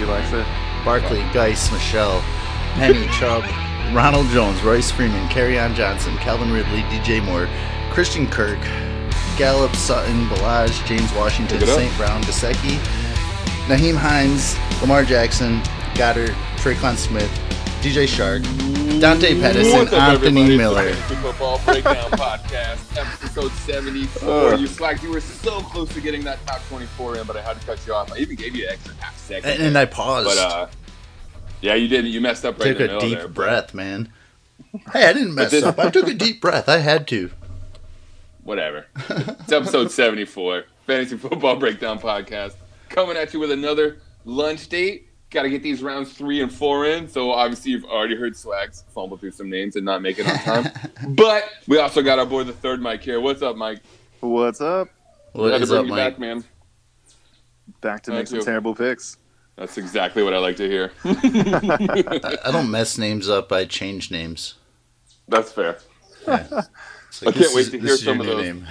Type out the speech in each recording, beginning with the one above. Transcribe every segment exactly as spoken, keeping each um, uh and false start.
he likes it. Barkley, Geis, Michelle, Penny, Chubb, Ronald Jones, Royce Freeman, Kerryon Johnson, Calvin Ridley, D J Moore, Christian Kirk, Gallup, Sutton, Balaj, James Washington, Saint Brown, Gesicki, Naheem Hines, Lamar Jackson, Goddard, Traquan Smith, D J Shark, Dante Pedersen, Anthony Miller. Fantasy Football Breakdown Podcast, episode seventy-four. Uh, you slacked. You were so close to getting that top twenty-four in, but I had to cut you off. I even gave you an extra half second. And, and I paused. But, uh, yeah, you did. You messed up right took in the middle there. Took a deep there, breath, but... man. Hey, I didn't mess this... up. I took a deep breath. I had to. Whatever. It's episode seventy-four. Fantasy Football Breakdown Podcast. Coming at you with another lunch date. Got to get these rounds three and four in. So obviously you've already heard Swags fumble through some names and not make it on time. But we also got our boy, the third Mike here. What's up, Mike? What's up? What is to bring up, you Mike? Back, man. Back to make some terrible picks. That's exactly what I like to hear. I, I don't mess names up. I change names. That's fair. Yeah. Like, I can't wait is, to hear some of those. Name.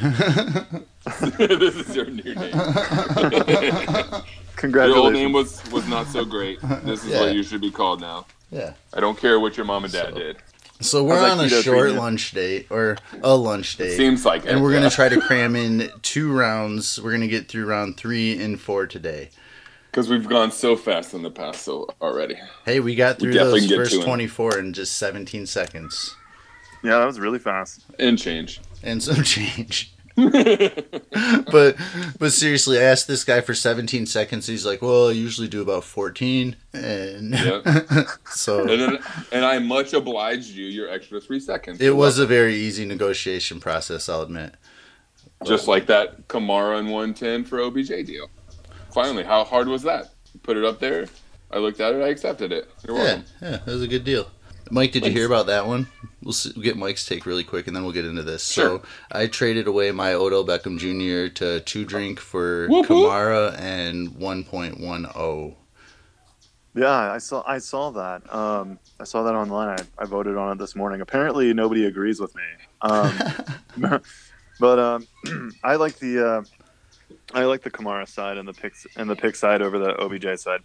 This is your new name. Congratulations. Your old name was, was not so great. This is yeah. what you should be called now. Yeah. I don't care what your mom and dad so, did. So we're on like a short premium. lunch date, or a lunch date. It seems like and it. And we're yeah. going to try to cram in two rounds. We're going to get through round three and four today. Because we've gone so fast in the past so already. Hey, we got through we those first twenty-four in just seventeen seconds. Yeah, that was really fast. And change. And some change. but but seriously, I asked this guy for seventeen seconds. He's like, "Well, I usually do about fourteen." And yep. so and, then, and I much obliged you your extra three seconds. It was a very easy negotiation process, I'll admit. Just like that Kamara and one ten for O B J deal. Finally, how hard was that? You put it up there. I looked at it. I accepted it. You're yeah, welcome. Yeah, that was a good deal. Mike, did Thanks. you hear about that one? We'll, see, we'll get Mike's take really quick, and then we'll get into this. Sure. So I traded away my Odell Beckham Junior to two drink for whoop, Kamara whoop. and one point one oh. Yeah, I saw I saw that. Um, I saw that online. I, I voted on it this morning. Apparently, nobody agrees with me. Um, but um, I like the uh, I like the Kamara side and the pick and the pick side over the O B J side.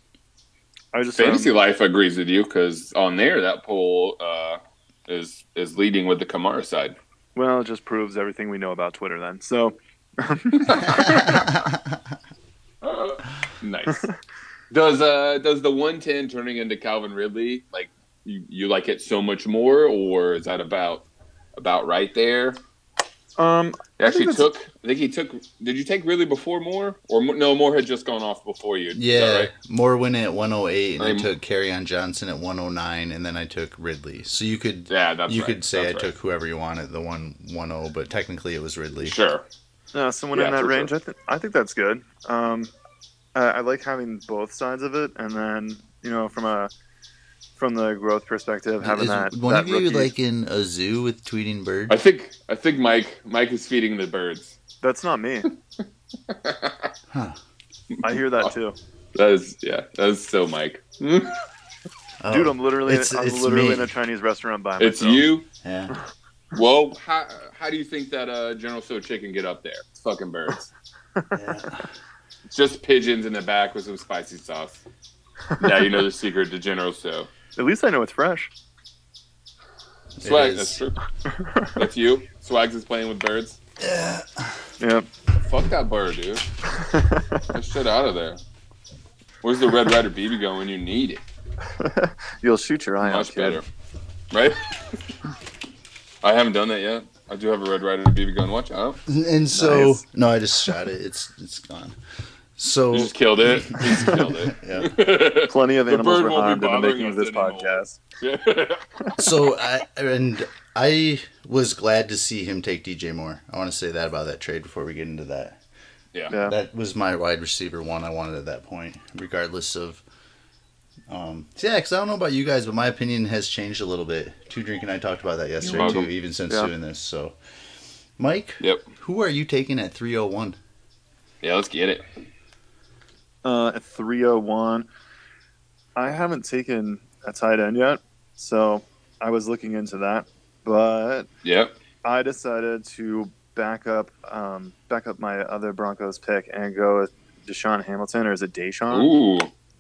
I just Fantasy um, Life agrees with you because on there that poll uh, is is leading with the Kamara side. Well, it just proves everything we know about Twitter then. So nice. Does uh does the one ten turning into Calvin Ridley like you, you like it so much more, or is that about about right there? Um, he actually I took. I think he took. Did you take Ridley before Moore, or no? Moore had just gone off before you. Yeah, right? Moore went at one oh eight, and I, I took Kerryon Johnson at one oh nine, and then I took Ridley. So you could, yeah, that's you right. could say that's I right. took whoever you wanted, the one one oh, but technically it was Ridley. Sure. Yeah, someone yeah, in that range. Sure. I think I think that's good. Um, I, I like having both sides of it, and then you know from a from the growth perspective, having is that. One that of you rookie. like in a zoo with tweeting birds? I think I think Mike Mike is feeding the birds. That's not me. Huh. I hear that too. That is yeah. That is so Mike. Oh, Dude, I'm literally it's, I'm it's literally me. in a Chinese restaurant by myself. It's you. Yeah. Well, how how do you think that uh, General Tso chicken get up there? It's fucking birds. Yeah. It's just pigeons in the back with some spicy sauce. Now you know the secret to General Tso. At least I know it's fresh. Swag, that's true. That's you. Swags is playing with birds. Yeah. Yep. Fuck that bird, dude. Get shit out of there. Where's the Red Ryder B B gun when you need it? You'll shoot your eye out, Much kid. better. Right? I haven't done that yet. I do have a Red Ryder B B gun. Watch out. And so, Nice. no, I just shot it. It's it's gone. So You just killed it. You just killed it. Yeah. Plenty of The animals bird were won't be harmed in the bothering making of us this anymore. podcast. Yeah. So I and I was glad to see him take D J Moore. I want to say that about that trade before we get into that. Yeah. Yeah. That was my wide receiver one I wanted at that point, regardless of. Um, yeah, because I don't know about you guys, but my opinion has changed a little bit. Two Drink and I talked about that yesterday too, welcome. even since Yeah. doing this. So, Mike, Yep. who are you taking at three oh one? Yeah, let's get it. Uh, at three oh one, I haven't taken a tight end yet, so I was looking into that. But Yep. I decided to back up, um, back up my other Broncos pick and go with Deshaun Hamilton, or is it Deshaun? Ooh.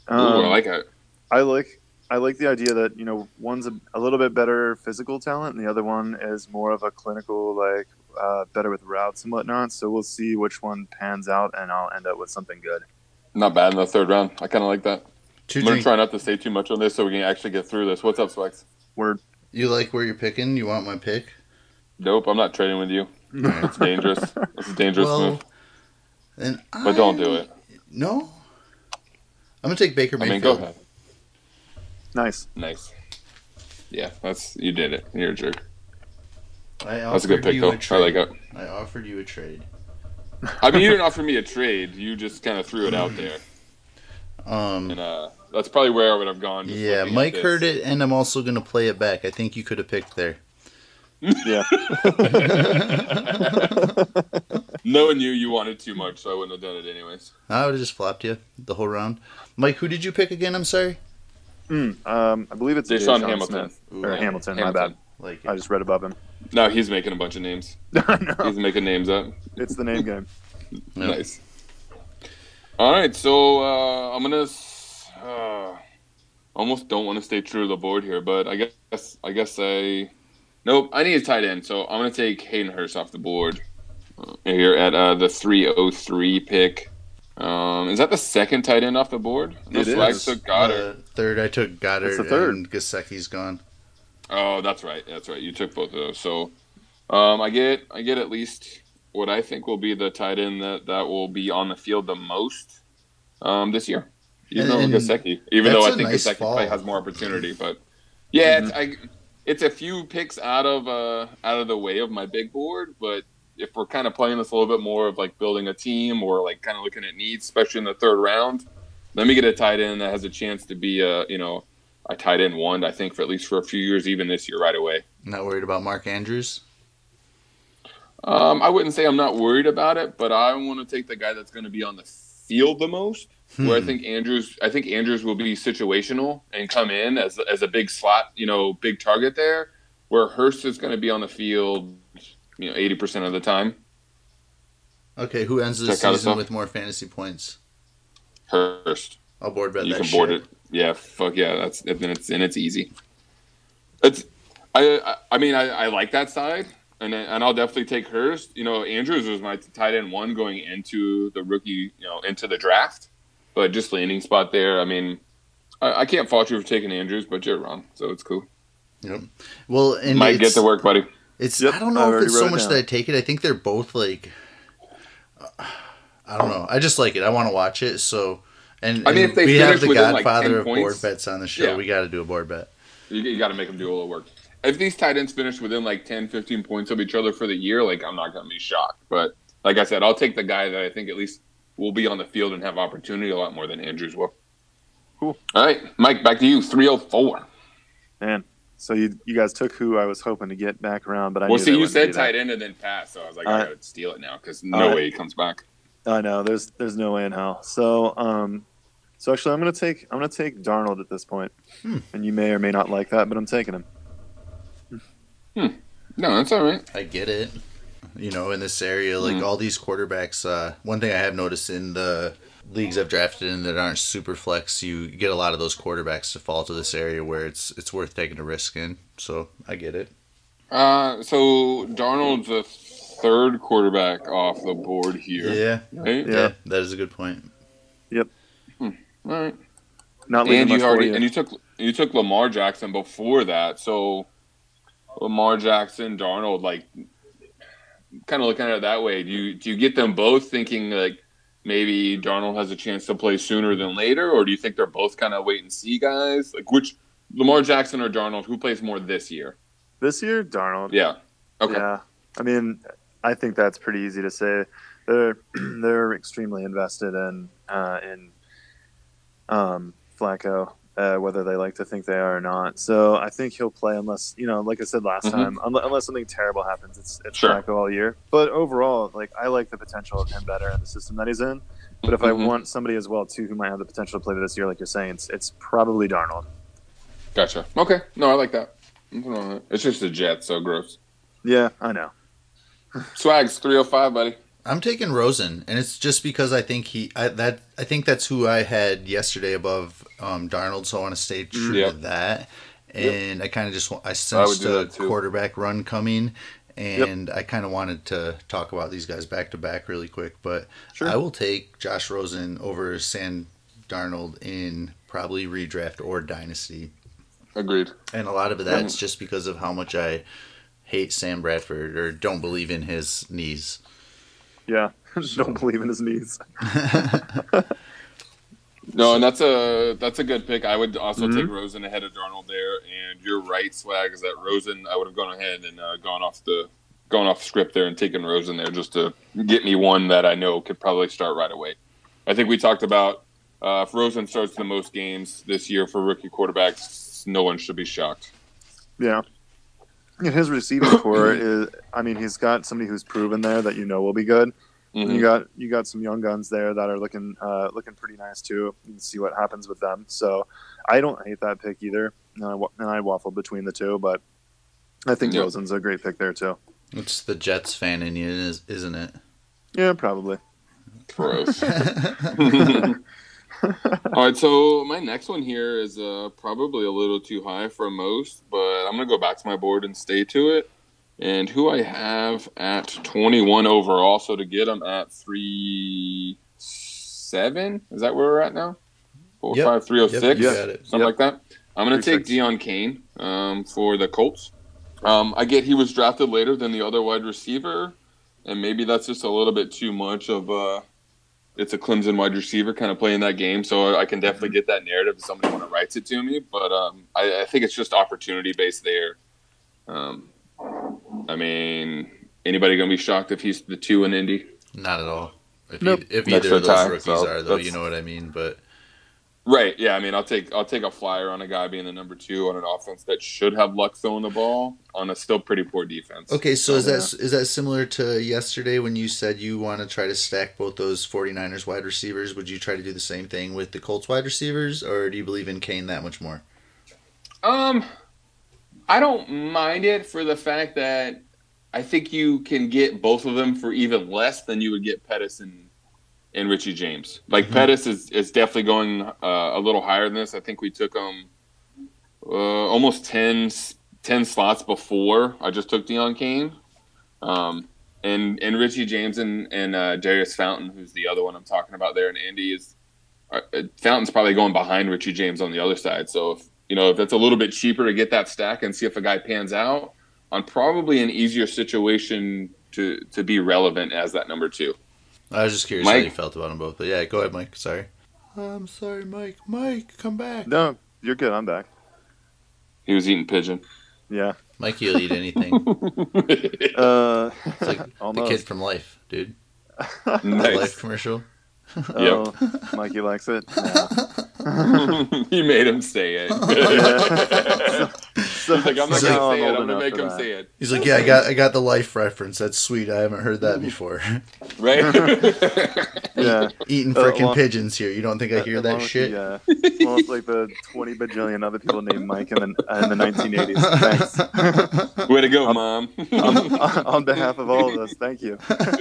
Ooh, Um, I like it. I like I like the idea that you know one's a, a little bit better physical talent, and the other one is more of a clinical, like uh, better with routes and whatnot. So we'll see which one pans out, and I'll end up with something good. Not bad in the third round. I kind of like that. Two I'm going to drink. try not to say too much on this so we can actually get through this. What's up, Spikes? Word. You like where you're picking? You want my pick? Nope, I'm not trading with you. It's dangerous. It's a dangerous Well, move. then But don't do it. No. I'm gonna take Baker I Mayfield. mean, go ahead. Nice. Nice. Yeah, that's you did it. You're a jerk. I That's a good offered pick, you though. a I trade. like it. I offered you a trade. I mean, you didn't offer me a trade. You just kind of threw it out there. Um, And uh, that's probably where I would have gone. Just yeah, looking at Mike this. heard it, and I'm also gonna play it back. I think you could have picked there. Yeah. Knowing you, you wanted too much, so I wouldn't have done it anyways. I would have just flopped you the whole round. Mike, who did you pick again? I'm sorry. Mm, um, I believe it's Deshaun Deshaun Hamilton. Smith. Ooh, or yeah. Hamilton, Hamilton. My bad. Like I just read above him. No, he's making a bunch of names. no, He's making names up. it's the name game. Yeah. Nice. All right, so uh, I'm gonna uh, almost don't want to stay true to the board here, but I guess I guess I nope. I need a tight end, so I'm gonna take Hayden Hurst off the board uh, here at uh, the three oh three pick. Um, is that the second tight end off the board? No, It Swag is. took Goddard. Uh, third, I took Goddard, It's the third. and Gesicki's gone. Oh, that's right. That's right. You took both of those. So um, I get I get at least what I think will be the tight end that, that will be on the field the most um, this year. Even And- though and Gesicki, even though I that's a think nice Gesicki fall. probably has more opportunity, but yeah, Mhm. it's, I, it's a few picks out of uh, out of the way of my big board. But if we're kind of playing this a little bit more of like building a team or like kind of looking at needs, especially in the third round, let me get a tight end that has a chance to be a you know a tight end one. I think for at least for a few years, even this year, right away. Not worried about Mark Andrews. Um, I wouldn't say I'm not worried about it, but I want to take the guy that's going to be on the field the most. Where I Hmm. think Andrews, I think Andrews will be situational and come in as as a big slot, you know, big target there. Where Hurst is going to be on the field, you know, eighty percent of the time. Okay, who ends the Check out season stuff. with more fantasy points? Hurst, I'll board bet you that can board shit. it. Yeah, fuck yeah, that's and it's and it's easy. It's, I I, I mean I, I like that side. And and I'll definitely take Hurst. You know, Andrews was my tight end one going into the rookie, you know, into the draft. But just landing spot there. I mean, I, I can't fault you for taking Andrews, but you're wrong, so it's cool. Yep. Well, and Might get it's, to work, buddy. It's Yep, I don't I know if already it's wrote so it much down. that I take it. I think they're both like uh, I don't know. I just like it. I want to watch it. So and, I mean, and if they we have finish the within, like, godfather ten of board points, bets on the show. yeah. We got to do a board bet. You, you got to make them do a little work. If these tight ends finish within like ten, fifteen points of each other for the year, like I'm not going to be shocked. But like I said, I'll take the guy that I think at least will be on the field and have opportunity a lot more than Andrews will. Cool. All right, Mike, back to you. three oh four. Man, so you you guys took who I was hoping to get back around, but I Well, knew see, they you wouldn't said do that. tight end and then pass, so I was like, Uh, I got to steal it now because no uh, way he comes back. I know there's there's no way in hell. So um, so actually I'm gonna take I'm gonna take Darnold at this point, Hmm. and you may or may not like that, but I'm taking him. No, that's all right. I get it. You know, in this area, like Mm. all these quarterbacks. Uh, one thing I have noticed in the leagues I've drafted in that aren't super flex, you get a lot of those quarterbacks to fall to this area where it's it's worth taking a risk in. So I get it. Uh, so Darnold's a third quarterback off the board here, Yeah, right? Yeah. yeah, that is a good point. All right. Not leaving And much you for already you. and you took you took Lamar Jackson before that, so Lamar Jackson, Darnold, like kind of looking at it that way. Do you do you get them both thinking like maybe Darnold has a chance to play sooner than later, or do you think they're both kind of wait and see guys? Like which Lamar Jackson or Darnold, who plays more this year? This year, Darnold. Yeah. Okay. Yeah, I mean, I think that's pretty easy to say. They're they're extremely invested in uh, in um, Flacco, uh, whether they like to think they are or not. So I think he'll play unless you know, like I said last Mhm. time, unless, unless something terrible happens. It's it's Sure. Flacco all year. But overall, like I like the potential of him better in the system that he's in. But if I Mhm. want somebody as well too who might have the potential to play this year, like you're saying, it's it's probably Darnold. Gotcha. Okay. No, I like that. Nothing wrong with it. It's just a jet, so gross. Yeah, I know. Swags three oh five, buddy. I'm taking Rosen, and it's just because I think he I, that I think that's who I had yesterday above um, Darnold, so I want to stay true Yep. to that. And yep. I kind of just I I would sensed do a that too. quarterback run coming, and yep. I kind of wanted to talk about these guys back to back really quick. But Sure. I will take Josh Rosen over Sam Darnold in probably redraft or dynasty. Agreed. And a lot of that's just because of how much I hate Sam Bradford or don't believe in his knees. Yeah, don't believe in his knees. No, and that's a that's a good pick. I would also Mhm. take Rosen ahead of Darnold there. And you're right, Swag, is that Rosen. I would have gone ahead and uh, gone off the gone off script there and taken Rosen there just to get me one that I know could probably start right away. I think we talked about uh, if Rosen starts the most games this year for rookie quarterbacks, no one should be shocked. Yeah. And his receiving core is, I mean, he's got somebody who's proven there that you know will be good. Mm-hmm. And you got you got some young guns there that are looking uh, looking pretty nice too. You can see what happens with them. So I don't hate that pick either. And I, and I waffle between the two, but I think Yep. Rosen's a great pick there too. It's the Jets fan in you, isn't it? Yeah, probably. Gross. All right, so my next one here is uh, probably a little too high for most, but I'm going to go back to my board and stay to it. And who I have at twenty-one overall, so to get him at three seven, is that where we're at now? four Yep. five three oh six, Yep, you got it. something Yep. like that. I'm going to take three six. Deion Kane um, for the Colts. Um, I get he was drafted later than the other wide receiver, and maybe that's just a little bit too much of a it's a Clemson wide receiver kind of playing that game, so I can definitely get that narrative if somebody want to write it to me. But um, I, I think it's just opportunity based there. Um, I mean, anybody gonna be shocked if he's the two in Indy? Not at all. If, Nope. you, if That's either of their those tie, rookies so are, though, that's- you know what I mean. But Right? Yeah. I mean, I'll take I'll take a flyer on a guy being the number two on an offense that should have luck throwing the ball on a still pretty poor defense. okay, so is Yeah. that is that similar to yesterday when you said you want to try to stack both those 49ers wide receivers? Would you try to do the same thing with the Colts wide receivers, or do you believe in Kane that much more? Um, I don't mind it for the fact that I think you can get both of them for even less than you would get Pettis and, and Richie James. Like, Mhm. Pettis is, is definitely going uh, a little higher than this. I think we took him uh, almost ten, ten slots before I just took Deion Kane. Um, and, and Richie James and, and uh, Darius Fountain, who's the other one I'm talking about there in Indy, is uh, Fountain's probably going behind Richie James on the other side. So, if you know, if it's a little bit cheaper to get that stack and see if a guy pans out, on probably an easier situation to, to be relevant as that number two. I was just curious Mike? how you felt about them both. But yeah, go ahead, Mike. Sorry. I'm sorry, Mike. Mike, come back. No, you're good. I'm back. He was eating pigeon. Yeah. Mike, you'll eat anything. Uh, It's like the almost. kid from Life, dude. The Nice. Life commercial. Oh, Mikey likes it. Yeah. You made him say it. Yeah. So, He's like, I'm not So- going now to say it. old I'm going to enough make for him that. say it. He's like, yeah, I got I got the Life reference. That's sweet. I haven't heard that before. Right? Yeah. Eating Uh, freaking well- pigeons here. You don't think I hear Along that with shit? The, uh, well, it's like the twenty bajillion other people named Mike in the, in the nineteen eighties. Thanks. Way to go, Mom. on, on behalf of all of us, thank you.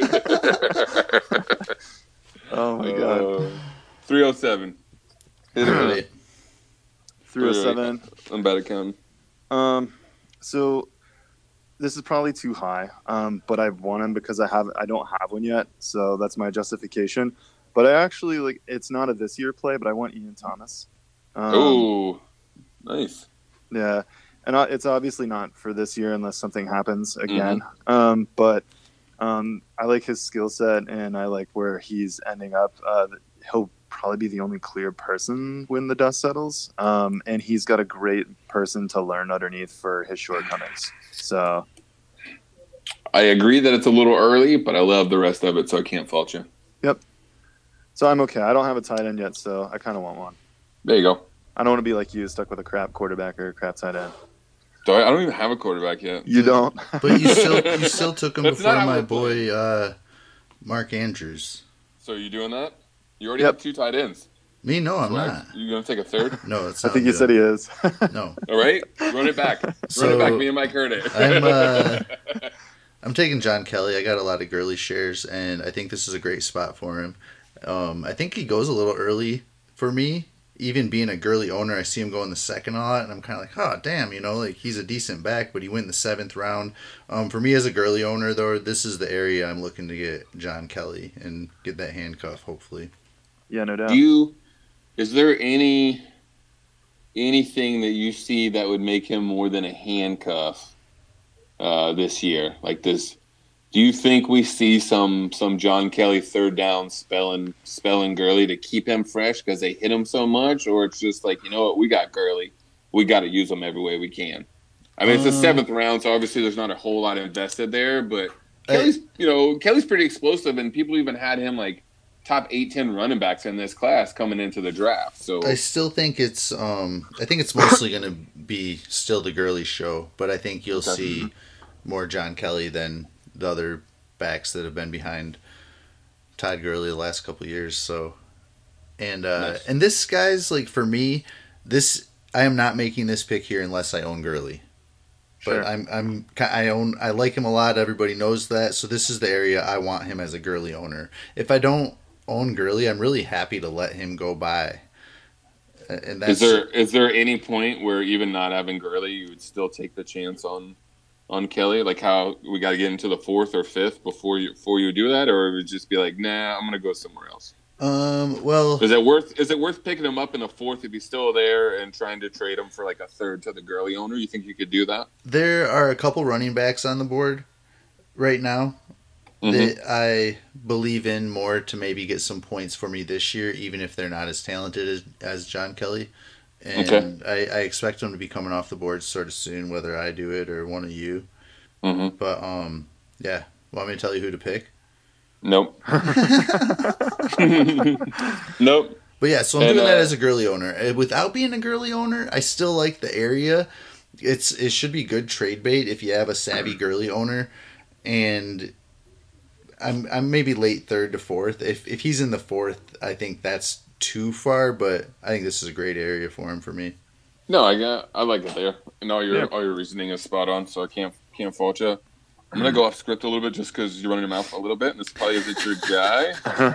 Oh my god. Uh, three oh seven. Hit it. Really? three oh seven. I'm bad at counting. Um, so this is probably too high. Um, but I've won him because I have I don't have one yet, so that's my justification. But I actually like it's not a this year play, but I want Ian Thomas. Um, Oh, nice. Yeah, and uh, it's obviously not for this year unless something happens again. Um, but um, I like his skill set, and I like where he's ending up. Uh, he'll probably be the only clear person when the dust settles, um, and he's got a great person to learn underneath for his shortcomings. So I agree that it's a little early, but I love the rest of it, so I can't fault you. So I'm okay. I don't have a tight end yet, so I kind of want one. There you go. I don't want to be like you, stuck with a crap quarterback or a crap tight end. So I I don't even have a quarterback yet. You don't. But you still you still took him That's before not how my we play. boy uh, Mark Andrews. So you doing that? You already Yep. have two tight ends. Me, no, I'm Swag. not. You gonna take a third? No, it's I not think you doing said he is. No. All right, run it back. Run So, it back. Me and Mike heard it. I'm, uh, I'm taking John Kelly. I got a lot of Gurley shares, and I think this is a great spot for him. Um, I think he goes a little early for me. Even being a Gurley owner, I see him go in the second a lot, and I'm kind of like, oh, damn, you know, like he's a decent back, but he went in the seventh round. Um, for me as a Gurley owner, though, this is the area I'm looking to get John Kelly and get that handcuff, hopefully. Yeah, no doubt. Do you, is there any anything that you see that would make him more than a handcuff uh, this year? Like this, do you think we see some some John Kelly third down spelling spelling Gurley to keep him fresh because they hit him so much, or it's just like, you know what, we got Gurley, we got to use him every way we can? I mean, it's the Um, seventh round, so obviously there's not a whole lot invested there, but Kelly's, you know, Kelly's pretty explosive, and people even had him like top eight, ten running backs in this class coming into the draft. So I still think it's um I think it's mostly going to be still the Gurley show, but I think you'll Okay. see more John Kelly than the other backs that have been behind Todd Gurley the last couple of years. So and uh Nice. and this guy's like, for me, this I am not making this pick here unless I own Gurley. Sure. But I'm I'm I own I like him a lot. Everybody knows that. So this is the area I want him as a Gurley owner. If I don't own Gurley, I'm really happy to let him go by. And that's is there is there any point where even not having Gurley, you would still take the chance on on Kelly? Like how we got to get into the fourth or fifth before you before you do that, or it would just be like, nah, I'm gonna go somewhere else. um well Is it worth is it worth picking him up in the fourth if he's still there and trying to trade him for like a third to the Gurley owner? You think you could do that? there are a couple running backs on the board right now Mhm. that I believe in more to maybe get some points for me this year, even if they're not as talented as, as John Kelly. And Okay. I, I expect them to be coming off the board sort of soon, whether I do it or one of you. Mm-hmm. But um, yeah, want me to tell you who to pick? Nope. Nope. But yeah, so I'm And, doing that uh, as a Gurley owner. Uh, Without being a Gurley owner, I still like the area. It's it should be good trade bait if you have a savvy Gurley owner, and I'm I'm maybe late third to fourth. If if he's in the fourth, I think that's too far, but I think this is a great area for him for me. No, I got I like it there, and all your Yeah. all your reasoning is spot on, so I can't can't fault you. I'm gonna go off script a little bit just because you're running your mouth a little bit, and this probably isn't your guy.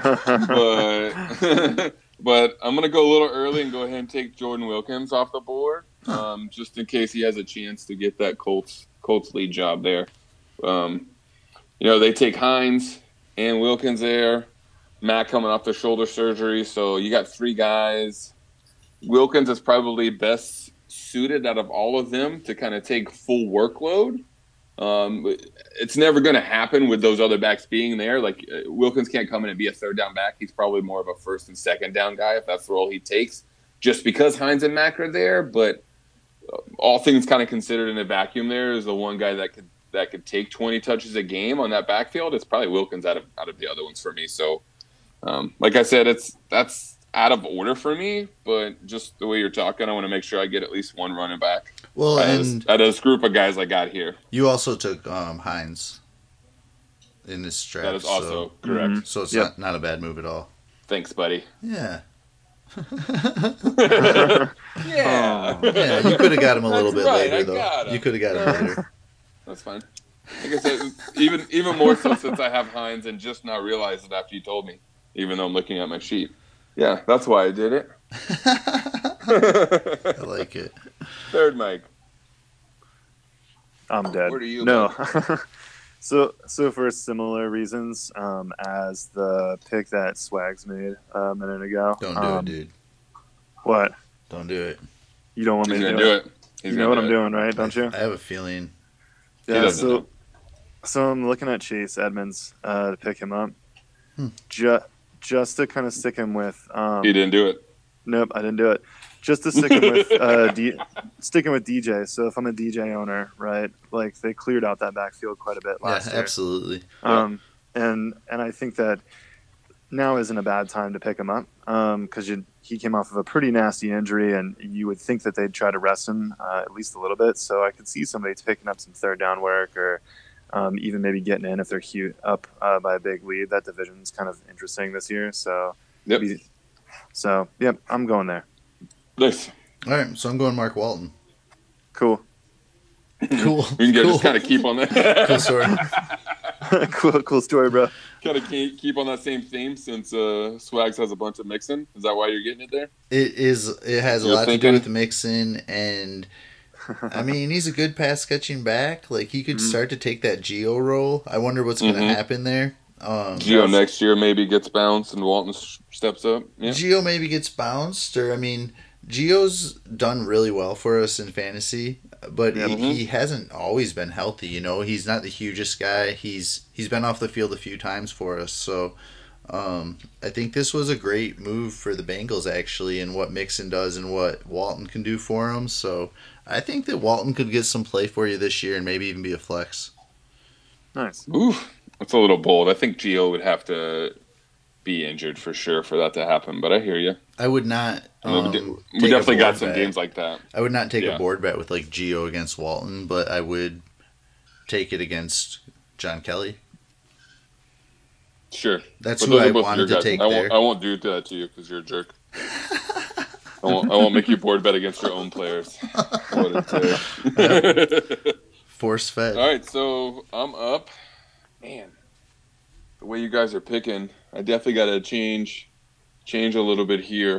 But but I'm gonna go a little early and go ahead and take Jordan Wilkins off the board, um, just in case he has a chance to get that Colts Colts lead job there. Um, you know, they take Hines and Wilkins there. Matt coming off the shoulder surgery, so you got three guys. Wilkins is probably best suited out of all of them to kind of take full workload. Um, it's never going to happen with those other backs being there. Like uh, Wilkins can't come in and be a third down back. He's probably more of a first and second down guy if that's the role he takes, just because Hines and Mack are there. But uh, all things kind of considered in a vacuum, there is the one guy that could that could take twenty touches a game on that backfield. It's probably Wilkins out of out of the other ones for me. So, um, like I said, it's that's out of order for me, but just the way you're talking, I want to make sure I get at least one running back Well, out of, and this, out of this group of guys I got here. you also took um, Hines in this draft. That is also so, correct. Mhm. so it's Yep. not, not a bad move at all. Thanks, buddy. Yeah. Yeah. Yeah, you could have got him a little That's bit right, I later, though. got him. You could have got him later. That's fine. Like I said, even even more so since I have Hines and just now realized it after you told me, even though I'm looking at my sheet. Yeah, that's why I did it. I like it. Third Mike. I'm dead. Where do you no. so so for similar reasons um, as the pick that Swags made a minute ago. Don't do um, it, dude. What? Don't do it. You don't want He's me to gonna do, do it? it. He's You gonna know what do I'm it. doing, right? Don't you? I have a feeling. He Yeah. doesn't So do so I'm looking at Chase Edmonds uh, to pick him up. Hmm. Just just to kind of stick him with. Um, He didn't do it. Nope, I didn't do it. Just to stick him with uh, D, sticking with D J. So if I'm a D J owner, right, like they cleared out that backfield quite a bit Yeah, last year. absolutely. Um, and and I think that now isn't a bad time to pick him up because um, he came off of a pretty nasty injury, and you would think that they'd try to rest him uh, at least a little bit. So I could see somebody picking up some third down work, or um, even maybe getting in if they're cute up uh, by a big lead. That division's kind of interesting this year. So Yep. maybe- so yep, I'm going there. Nice. All right, so I'm going Mark Walton. Cool. Cool. We can get, cool. just kind of keep on that. Cool story. cool, cool story, bro. Kind of keep on that same theme since uh, Swags has a bunch of Mixon. Is that why you're getting it there? It is. It has a You're lot thinking? to do with Mixon, and I mean, he's a good pass catching back. Like he could Mhm. start to take that Geo role. I wonder what's going to Mhm. happen there. Um, Gio Yes. next year maybe gets bounced and Walton s- steps up. Yeah. Geo maybe gets bounced, or I mean, Geo's done really well for us in fantasy, but Yep. he, Mhm. he hasn't always been healthy. You know, he's not the hugest guy. He's he's been off the field a few times for us, so um, I think this was a great move for the Bengals actually, and what Mixon does and what Walton can do for him. So I think that Walton could get some play for you this year and maybe even be a flex. Nice. Ooh, that's a little bold. I think Gio would have to be injured for sure for that to happen, but I hear you. I would not. I mean, Um, we, take we a definitely got board some bet. games like that. I would not take Yeah. a board bet with like Geo against Walton, but I would take it against John Kelly. Sure. That's But who those I are both wanted your to guys. take I there. won't, I won't do that to you because you're a jerk. I won't, I won't make you board bet against your own players. What a dick. Force fed. All right, so I'm up. Man, the way you guys are picking, I definitely got to change change a little bit here.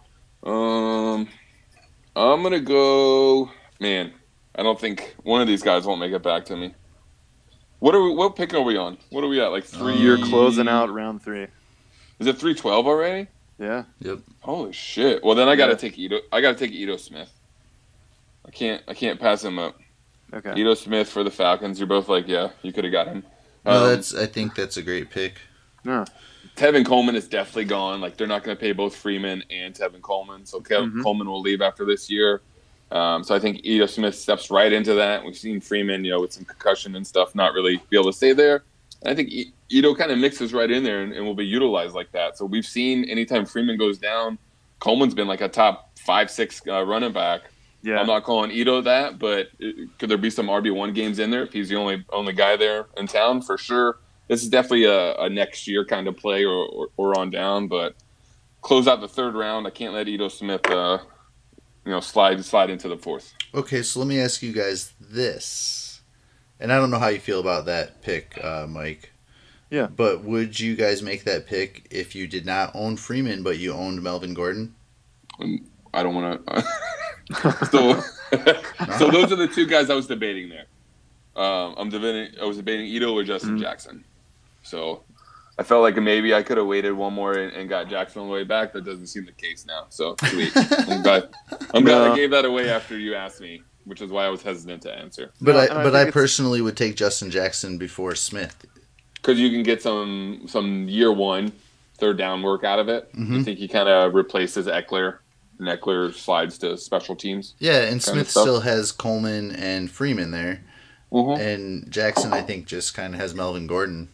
Um, I'm gonna go. Man, I don't think one of these guys won't make it back to me. What are we? What pick are we on? What are we at? Like three? You're Um, closing out round three. Is it three twelve already? Yeah. Holy shit! Well, then I got to Yeah. take Ito. I got to take Ito Smith. I can't. I can't pass him up. Okay. Ito Smith for the Falcons. You're both like, yeah, you could have got him. No, Um, that's. I think that's a great pick. No. Tevin Coleman is definitely gone. Like they're not going to pay both Freeman and Tevin Coleman, so Kev- Mhm. Coleman will leave after this year. Um, so I think Ito Smith steps right into that. We've seen Freeman, you know, with some concussion and stuff, not really be able to stay there. And I think I- Ito kind of mixes right in there and, and will be utilized like that. So we've seen anytime Freeman goes down, Coleman's been like a top five, six uh, running back. Yeah. I'm not calling Ito that, but it, could there be some R B one games in there if he's the only only guy there in town? For sure. This is definitely a, a next year kind of play or, or, or on down, but close out the third round. I can't let Ito Smith, uh, you know, slide slide into the fourth. Okay, so let me ask you guys this, and I don't know how you feel about that pick, uh, Mike. Yeah. But would you guys make that pick if you did not own Freeman, but you owned Melvin Gordon? I don't want to. so, so those are the two guys I was debating there. Um, I'm debating. I was debating Ito or Justin Mhm. Jackson. So I felt like maybe I could have waited one more and, and got Jackson on the way back. That doesn't seem the case now. So sweet. I'm glad. I'm glad No. I gave that away after you asked me, which is why I was hesitant to answer. But No, I, and I but think I it's- personally would take Justin Jackson before Smith. Because you can get some some year one third down work out of it. Mhm. I think he kind of replaces Eckler, and Eckler slides to special teams. Yeah, and Kind of Smith stuff. still has Coleman and Freeman there, Mm-hmm. and Jackson I think just kind of has Melvin Gordon.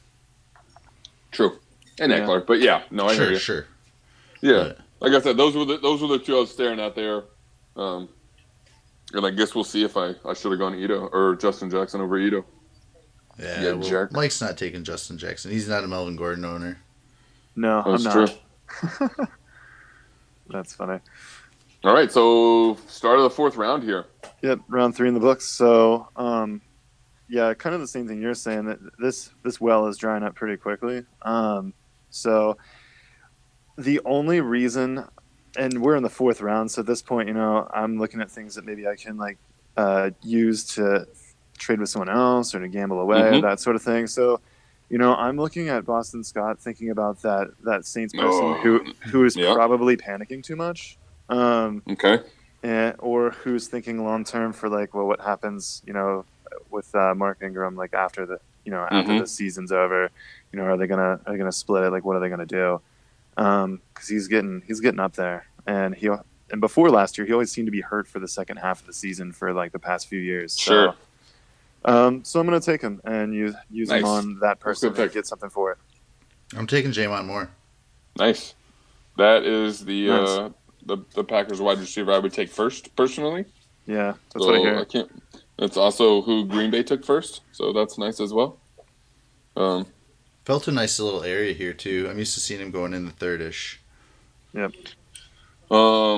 True, and Yeah. Eckler, but yeah, no, I hear Sure, you. sure. Yeah, like I said, those were the those were the two I was staring at there. Um, and I guess we'll see if I, I should have gone Ito or Justin Jackson over Ito. Yeah, Yeah, well, jerk. Mike's not taking Justin Jackson. He's not a Melvin Gordon owner. No, That's I'm true. not. That's funny. All right, so start of the fourth round here. Yep, round three in the books. So, um, yeah, kind of the same thing you're saying, that this this well is drying up pretty quickly. Um, so the only reason, and we're in the fourth round, so at this point, you know, I'm looking at things that maybe I can like uh, use to trade with someone else or to gamble away, Mhm. that sort of thing. So, you know, I'm looking at Boston Scott, thinking about that that Saints person Oh, who who is yeah. probably panicking too much. Um, Okay. and, or who's thinking long term for like, well, what happens, you know, with uh, Mark Ingram, like after the, you know, after Mhm. the season's over, you know, are they gonna are they gonna split it? Like, what are they gonna do? Um, because he's getting he's getting up there, and he and before last year, he always seemed to be hurt for the second half of the season for like the past few years. Sure. So, um, so I'm gonna take him and use use him Nice. on that person good and pick. get something for it. I'm taking Jamon Moore. Nice. That is the Nice. uh, the the Packers wide receiver I would take first personally. Yeah, that's so what I hear. I can't. That's also who Green Bay took first, so that's nice as well. Um, Felt a nice little area here too. I'm used to seeing him going in the third-ish. Yep. um,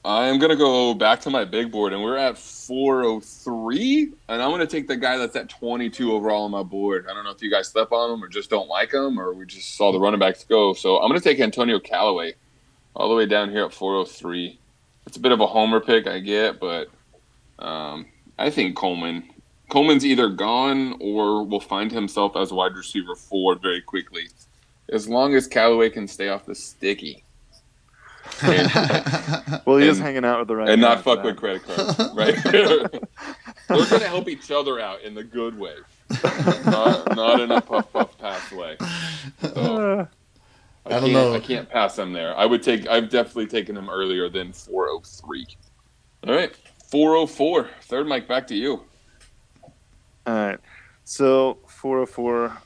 I'm going to go back to my big board, and we're at four oh three, and I'm going to take the guy that's at twenty-two overall on my board. I don't know if you guys slept on him or just don't like him, or we just saw the running backs go. So I'm going to take Antonio Callaway all the way down here at four oh three. It's a bit of a homer pick, I get, but um, I think Coleman Coleman's either gone or will find himself as wide receiver four very quickly, as long as Callaway can stay off the sticky. And, well, he and, is hanging out with the right and guy not for fuck that. with credit cards, right? We're gonna help each other out in the good way, not not in a puff puff pass way. So, I, I don't can't, know. I can't pass him there. I would take. I've definitely taken him earlier than four oh three. All right, four oh four. Third mic, back to you. All right. So four oh four.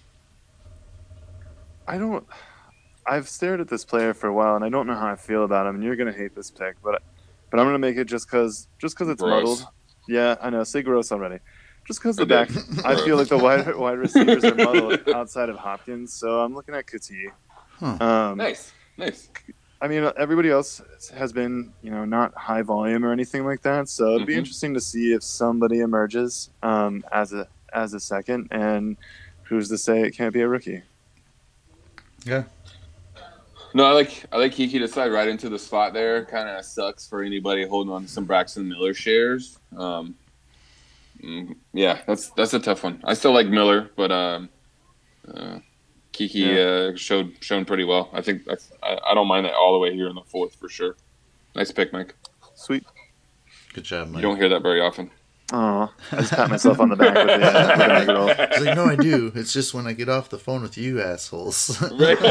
I don't. I've stared at this player for a while, and I don't know how I feel about him. And you're gonna hate this pick, but but I'm gonna make it just because just because it's Gross. muddled. Yeah, I know. Say gross already. Just because the Okay. back, I feel like the wide wide receivers are muddled outside of Hopkins. So I'm looking at Kuti. Huh. Um, Nice, nice. I mean, everybody else has been, you know, not high volume or anything like that. So it'd be Mhm. interesting to see if somebody emerges um, as a as a second, and who's to say it can't be a rookie? Yeah. No, I like I like Kiki to slide right into the spot there. Kind of sucks for anybody holding on to some Braxton Miller shares. Um, mm, yeah, that's that's a tough one. I still like Miller, but um, uh, Kiki Yeah. uh, showed shown pretty well. I think that's, I, I don't mind that all the way here in the fourth for sure. Nice pick, Mike. Sweet. Good job, You Mike. don't hear that very often. Oh, I just pat myself on the back with the, uh, with the big roll. It's like, no, I do. It's just when I get off the phone with you assholes. Right?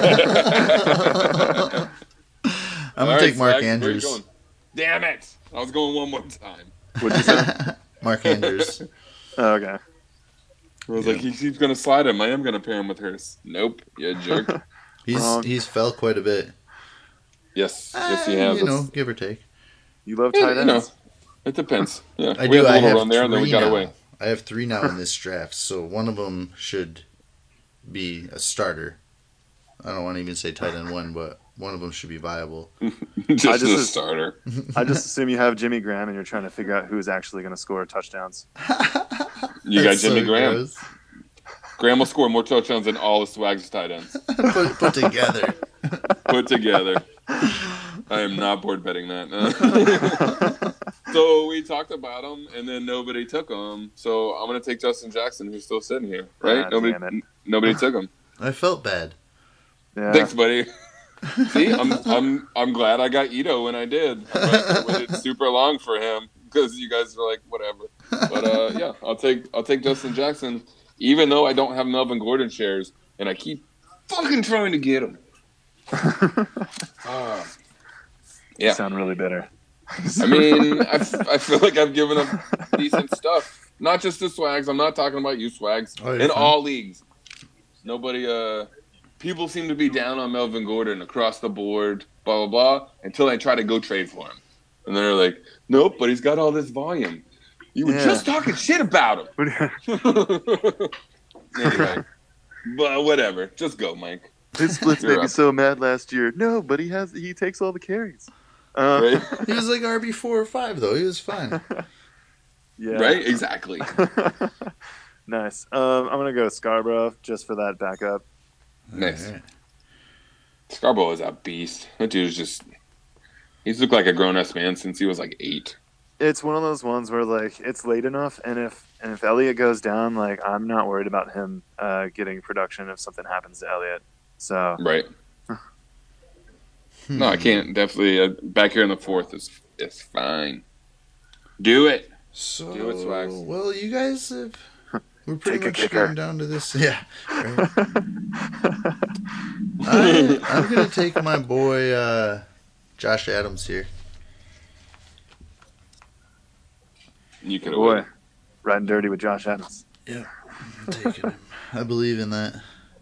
I'm All gonna right, take Mark Swag, where you Andrews. going? Damn it! I was going one more time. What'd you say? Mark Andrews. Oh, okay. I was like, he keeps going to slide him. I am going to pair him with hers. Nope, you jerk. He's Wrong. he's fell quite a bit. Yes, yes, he Uh, has. You know, It's- give or take. You love Yeah, tight you know, ends. it depends. Yeah, I we do. had a I little have run there, and then we three got now. away. I have three now in this draft, so one of them should be a starter. I don't want to even say tight end one, but one of them should be viable. just I just a as- starter. I just assume you have Jimmy Graham and you're trying to figure out who's actually going to score touchdowns. You got That's Jimmy so Graham. gross. Graham will score more touchdowns than all of Swag's tight ends put, put together. put together. I am not board betting that. So we talked about him, and then nobody took him. So I'm going to take Justin Jackson, who's still sitting here, right? Ah, nobody, damn it. n- nobody took him. I felt bad. Yeah. Thanks, buddy. See, I'm I'm I'm glad I got Ito when I did. I waited super long for him because you guys were like whatever. But uh, yeah, I'll take I'll take Justin Jackson, even though I don't have Melvin Gordon shares, and I keep fucking trying to get him. Ah. You Yeah, sound really bitter. I mean, I, f- I feel like I've given up decent stuff. Not just the Swags. I'm not talking about you, Swags. Oh, you're In fine. all leagues, nobody. Uh, people seem to be down on Melvin Gordon across the board. Blah blah blah. Until I try to go trade for him, and they're like, "Nope, but he's got all this volume." You were Yeah. just talking shit about him. Anyway, but whatever. Just go, Mike. His splits You're made me up. so mad last year. No, but he has he takes all the carries. Uh, Right? He was like R B four or five though. He was fine. Yeah. Right? Exactly. Nice. Um, I'm gonna go Scarborough just for that backup. Nice. Alright. Scarborough is a beast. That dude's just. He's looked like a grown ass man since he was like eight. It's one of those ones where like it's late enough, and if and if Elliott goes down, like I'm not worried about him uh, getting production if something happens to Elliott. So Right. No, I can't. Definitely. Uh, back here in the fourth is is fine. Do it. So, Do it, Swags. well, you guys have. We're pretty Take a much kicker. getting down to this. Yeah. Right. I, I'm going to take my boy uh, Josh Adams here. You could boy, have. riding dirty with Josh Adams. I'm taking him. I believe in that.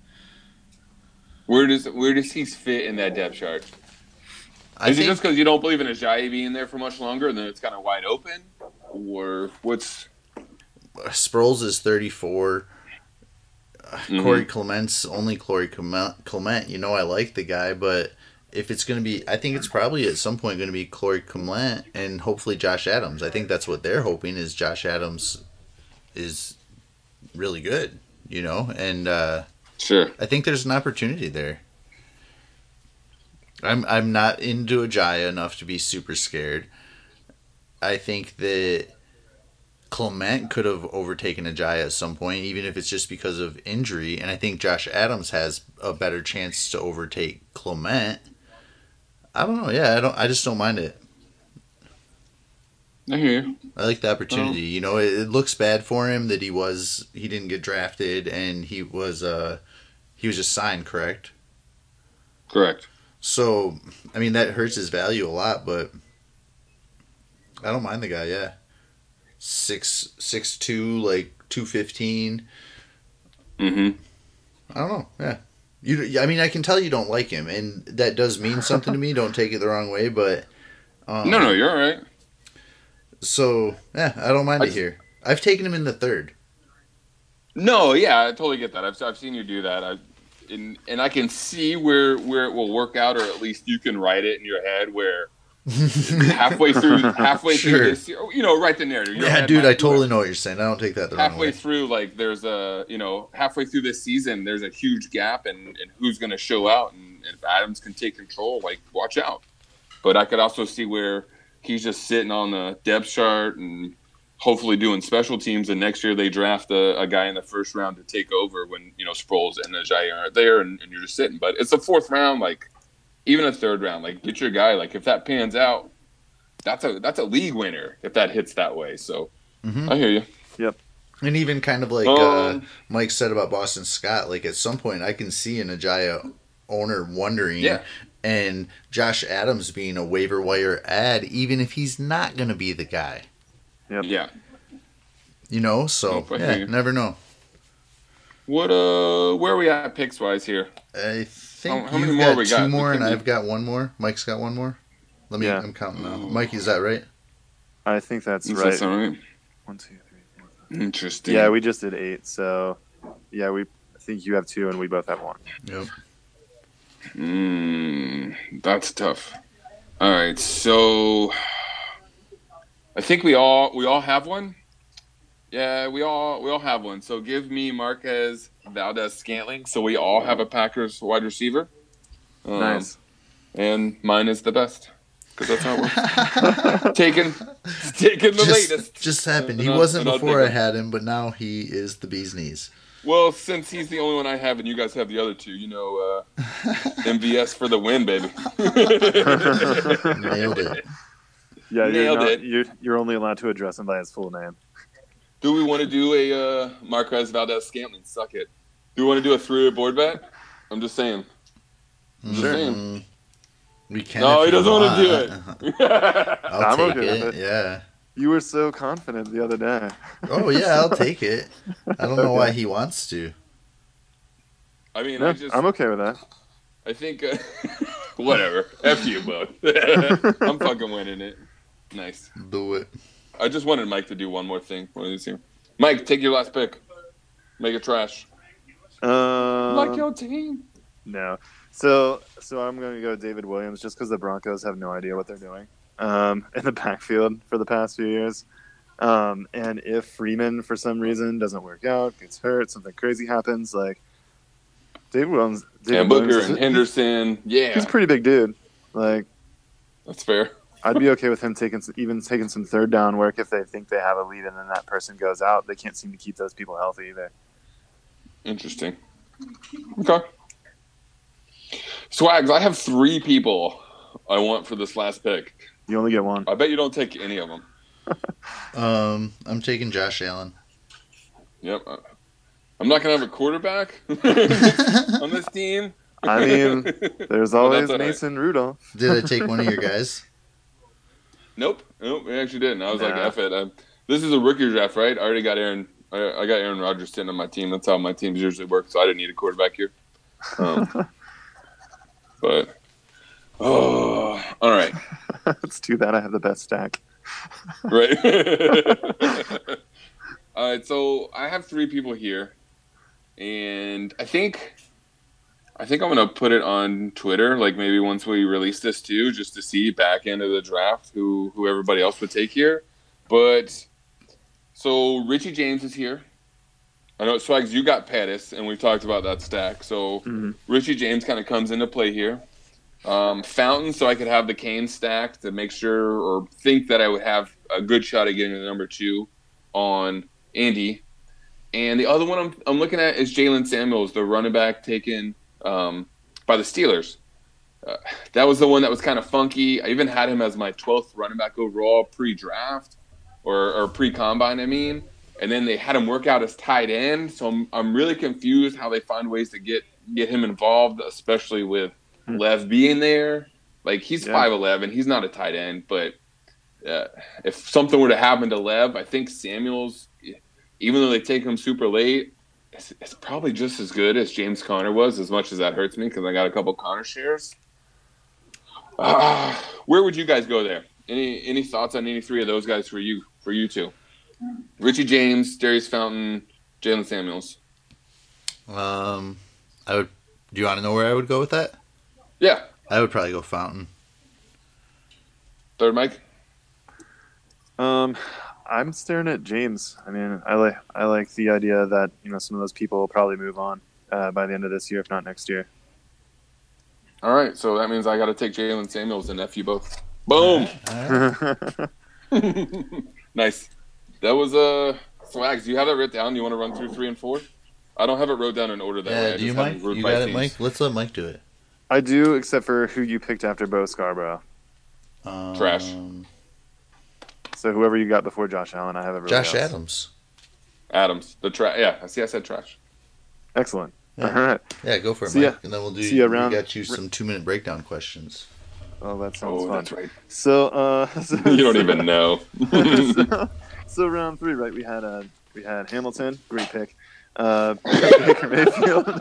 Where does where does he fit in that depth chart? I Is it think just because you don't believe in Ajayi being there for much longer, and then it's kind of wide open, or what's? Sproles is thirty-four. Uh, Mhm. Corey Clement's only Corey Clement. Clement. You know, I like the guy, but if it's going to be, I think it's probably at some point going to be Corey Clement and hopefully Josh Adams. I think that's what they're hoping is Josh Adams is really good, you know, and uh, sure. I think there's an opportunity there. I'm I'm not into Ajayi enough to be super scared. I think that Clement could have overtaken Ajayi at some point, even if it's just because of injury. And I think Josh Adams has a better chance to overtake Clement. I don't know. Yeah, I don't. I just don't mind it. I hear you. I like the opportunity. Um, you know, it, it looks bad for him that he was he didn't get drafted and he was uh he was just signed, correct? Correct. So, I mean, that hurts his value a lot, but I don't mind the guy. Yeah. Six six two, like two fifteen. Mm-hmm. I don't know. Yeah, you. I mean, I can tell you don't like him, and that does mean something to me. Don't take it the wrong way, but um, no, no, you're all right. So yeah, I don't mind I it just, here. I've taken him in the third. No, yeah, I totally get that. I've I've seen you do that. I and and I can see where where it will work out, or at least you can write it in your head where. halfway through, halfway sure. through this, you know, write the narrative. Yeah, dude, I totally know what you're saying. I don't take that the halfway wrong way. through, like, there's a, you know, halfway through this season, there's a huge gap, and, and who's going to show out, and, and if Adams can take control, like, watch out. But I could also see where he's just sitting on the depth chart and hopefully doing special teams, and next year they draft a, a guy in the first round to take over when, you know, Sproles and Ajayi aren't there, and, and you're just sitting. But it's a fourth round, like. Even a third round, like get your guy. Like if that pans out, that's a that's a league winner if that hits that way. So mm-hmm. I hear you. Yep. And even kind of like um, uh, Mike said about Boston Scott, like at some point I can see an Ajayi owner wondering, yeah. and Josh Adams being a waiver wire ad, even if he's not going to be the guy. Yep. Yeah. You know, so nope, yeah, never know. What uh, where are we at picks wise here? I think how, how you've many got more we two got? more, and be... I've got one more. Mike's got one more. Let me. Yeah. I'm counting now. Mikey, is that right? I think that's is right. That right. One, two, three, four, five. Interesting. Yeah, we just did eight. So, yeah, we. I think you have two, and we both have one. Yep. Mm, that's tough. All right, so I think we all we all have one. Yeah, we all we all have one. So give me Marquez Valdes-Scantling. So we all have a Packers wide receiver. Um, nice. And mine is the best because that's how it works. taking taking the just, latest. Just happened. He wasn't before I had him, but now he is the bee's knees. Well, since he's the only one I have, and you guys have the other two, you know, uh, M V S for the win, baby. Nailed it. Yeah, Nailed you're, not, it. You're, you're only allowed to address him by his full name. Do we want to do a uh, Marquez Valdes-Scantling? Suck it. Do we want to do a three-way board bet? I'm just saying. I'm just sure. saying. We can. No, he doesn't want to do it. I'll I'm take okay it. with it. Yeah. You were so confident the other day. Oh yeah, I'll take it. I don't know okay. why he wants to. I mean, no, I just. I'm okay with that. I think. Uh, whatever. F you both. I'm fucking winning it. Nice. Do it. I just wanted Mike to do one more thing. One of these here. Mike, take your last pick. Make it trash. Um, like your team. No. So, so I'm going to go David Williams just because the Broncos have no idea what they're doing um, in the backfield for the past few years. Um, and if Freeman, for some reason, doesn't work out, gets hurt, something crazy happens, like David Williams. David and Booker Williams and Henderson. Yeah. He's a pretty big dude. Like, that's fair. I'd be okay with him taking some, even taking some third down work if they think they have a lead and then that person goes out. They can't seem to keep those people healthy either. Interesting. Okay. Swags, I have three people I want for this last pick. You only get one. I bet you don't take any of them. um, I'm taking Josh Allen. Yep. I'm not going to have a quarterback on this team. I mean, there's always well, Mason right. Rudolph. Did I take one of your guys? Nope. Nope, I actually didn't. I was nah. like, F it. I, this is a rookie draft, right? I already got Aaron. I, I got Aaron Rodgers sitting on my team. That's how my teams usually work, so I didn't need a quarterback here. Um, but, oh, all right. It's too bad I have the best stack. Right. All right, so I have three people here, and I think I think I'm gonna put it on Twitter, like maybe once we release this too, just to see back end of the draft who who everybody else would take here. But so Richie James is here. I know Swags, you got Pettis, and we've talked about that stack. So Mhm. Richie James kind of comes into play here. Um, Fountain, so I could have the Kane stack to make sure or think that I would have a good shot at getting the number two on Andy. And the other one I'm, I'm looking at is Jalen Samuels, the running back taken um, by the Steelers. Uh, that was the one that was kind of funky. I even had him as my twelfth running back overall pre-draft or, or pre-combine, I mean. And then they had him work out as tight end. So I'm, I'm really confused how they find ways to get, get him involved, especially with Hmm. Lev being there. Like, he's Yeah. five eleven. He's not a tight end. But uh, if something were to happen to Lev, I think Samuels, even though they take him super late, it's, it's probably just as good as James Conner was, as much as that hurts me because I got a couple Conner shares. Uh, where would you guys go there? Any any thoughts on any three of those guys for you for you two? Richie James, Darius Fountain, Jalen Samuels. Um, I would. Do you want to know where I would go with that? Yeah. I would probably go Fountain. Third Mike? Um, I'm staring at James. I mean, I like I like the idea that you know some of those people will probably move on uh, by the end of this year, if not next year. All right, so that means I got to take Jalen Samuels and F you both. Boom. All right. Nice. That was uh Swags. Do you have that written down? You want to run through three and four? I don't have it wrote down in order that way. Yeah, I do you just have Mike? them grouped You by got it, teams. Mike? Let's let Mike do it. I do, except for who you picked after Bo Scarborough. Um, Trash. So whoever you got before Josh Allen, I have everybody Josh else. Adams. Adams. The trash. Yeah, I see. I said trash. Excellent. Yeah. All right. Yeah, go for it, See ya. Mike. And then we'll do. See ya we around- got you some two-minute breakdown questions. Oh, that sounds Oh, fun. that's right. So, uh, so, You don't even know. so, so round three, right? We had uh, we had Hamilton, great pick. Uh, Baker Mayfield.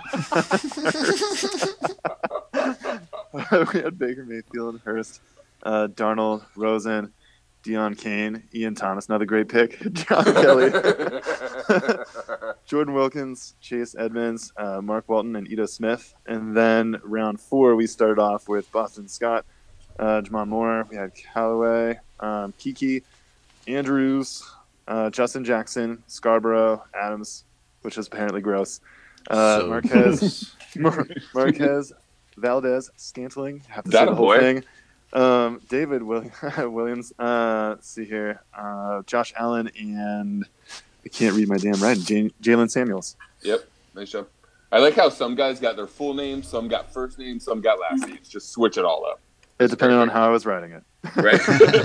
We had Baker Mayfield, Hurst, uh, Darnold, Rosen, Deion Kane, Ian Thomas, another great pick. John Kelly, Jordan Wilkins, Chase Edmonds, uh, Mark Walton, and Ito Smith. And then round four, we started off with Boston Scott, uh, Jamon Moore. We had Callaway, um, Kiki, Andrews, uh, Justin Jackson, Scarborough, Adams, which is apparently gross. Uh, So- Marquez, Mar- Marquez, Valdez, Scantling. Have to That say a the whole boy? thing. Um, David Will- Williams. Uh, let's see here. Uh, Josh Allen and I can't read my damn writing. Jan- Jalen Samuels. Yep. Nice job. I like how some guys got their full name, some got first name, some got last names. Just switch it all up. It depended on how I was writing it. Right?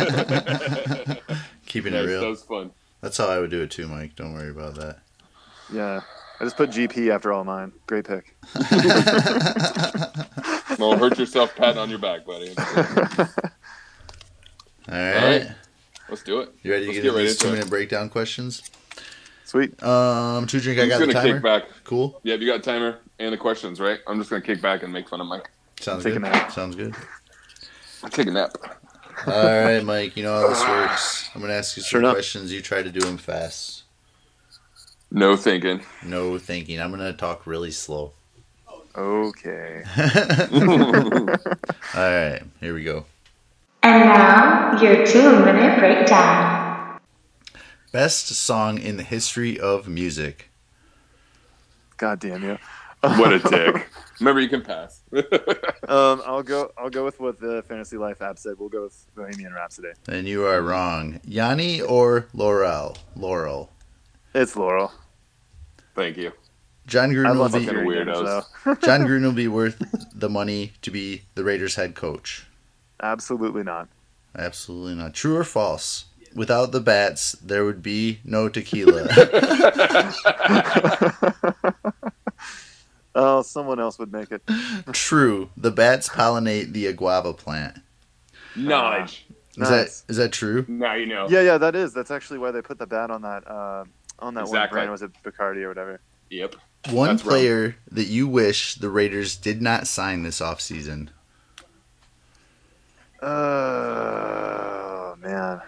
Keeping Nice, it real. That was fun. That's how I would do it too, Mike. Don't worry about that. Yeah. I just put G P after all mine. Great pick. Don't hurt yourself patting on your back, buddy. All right. right. Let's do it. You ready to Let's get get into right these into it. two-minute breakdown questions? Sweet. Um, two drink. I I'm got just the going to timer. kick back. Cool. Yeah, you got a timer and the questions, right? I'm just going to kick back and make fun of Mike. Sounds Take a good. nap. Sounds good. Take a nap. All right, Mike. You know how this works. I'm gonna ask you some Sure enough. questions. You try to do them fast. No thinking. No thinking. I'm gonna talk really slow. Okay. All right. Here we go. And now, your two-minute breakdown. Best song in the history of music. God damn you. What a dick. Remember, you can pass. Um, I'll go. I'll go with what the Fantasy Life app said. We'll go with Bohemian Rhapsody. And you are wrong. Yanni or Laurel? Laurel. It's Laurel. Thank you. John I Gruden will love be fucking Games, weirdos. though. John Gruden will be worth the money to be the Raiders head coach. Absolutely not. Absolutely not. True or false? Without the bats, there would be no tequila. Oh, someone else would make it. True. The bats pollinate the aguava plant. Knowledge. Is Nice. that is that true? Now you know. Yeah, yeah, that is. That's actually why they put the bat on that. Uh, on that one Exactly. brand. Was it Bacardi or whatever? Yep. One That's wrong. player that you wish the Raiders did not sign this offseason. Oh man.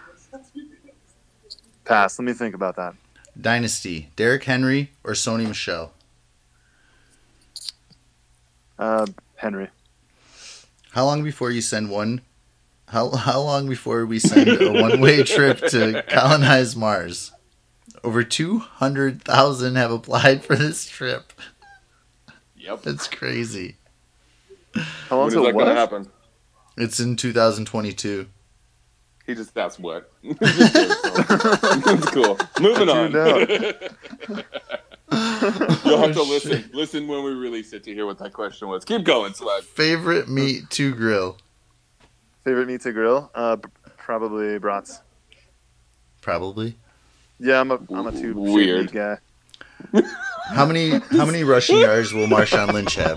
Pass. Let me think about that. Dynasty. Derrick Henry or Sony Michelle? Uh, Henry. How long before you send one? How how long before we send a one-way trip to colonize Mars? Over two hundred thousand have applied for this trip. Yep. That's crazy. How When long's is it that going to was? happen? It's in two thousand twenty-two. He just that's what. It's cool. Moving I on. tuned You'll have to Oh, listen. shit. Listen when we release it to hear what that question was. Keep going, Swag. Favorite meat to grill? Favorite meat to grill? Uh, b- probably brats. Probably. Yeah, I'm a I'm a tube Weird. meat guy. How many how many rushing yards will Marshawn Lynch have?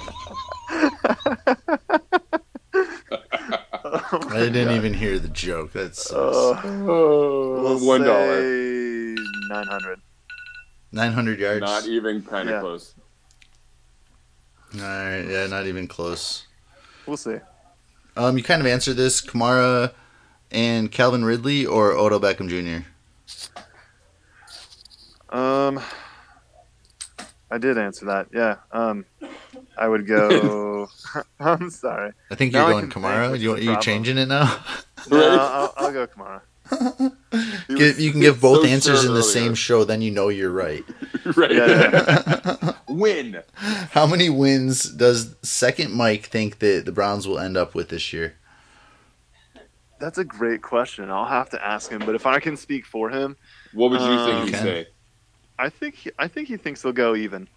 Oh my I didn't God. even hear the joke. That's Uh, Oh, we'll one dollar. say nine hundred. nine hundred yards. Not even kind of Yeah. close. All right, yeah, not even close. We'll see. Um, you kind of answered this: Kamara and Calvin Ridley or Odell Beckham Junior Um, I did answer that. Yeah. Um, I would go. I'm sorry. I think you're Now I going can Kamara. think, which You, is a you problem. changing it now? No, Right. I'll, I'll go Kamara. He Give- was you can give both so answers sure in the earlier. same show, then you know you're right. Right. Yeah, Win. How many wins does second Mike think that the Browns will end up with this year? That's a great question. I'll have to ask him. But if I can speak for him, What would you Um, think he'd Okay. say? I think he, I think he thinks they'll go even.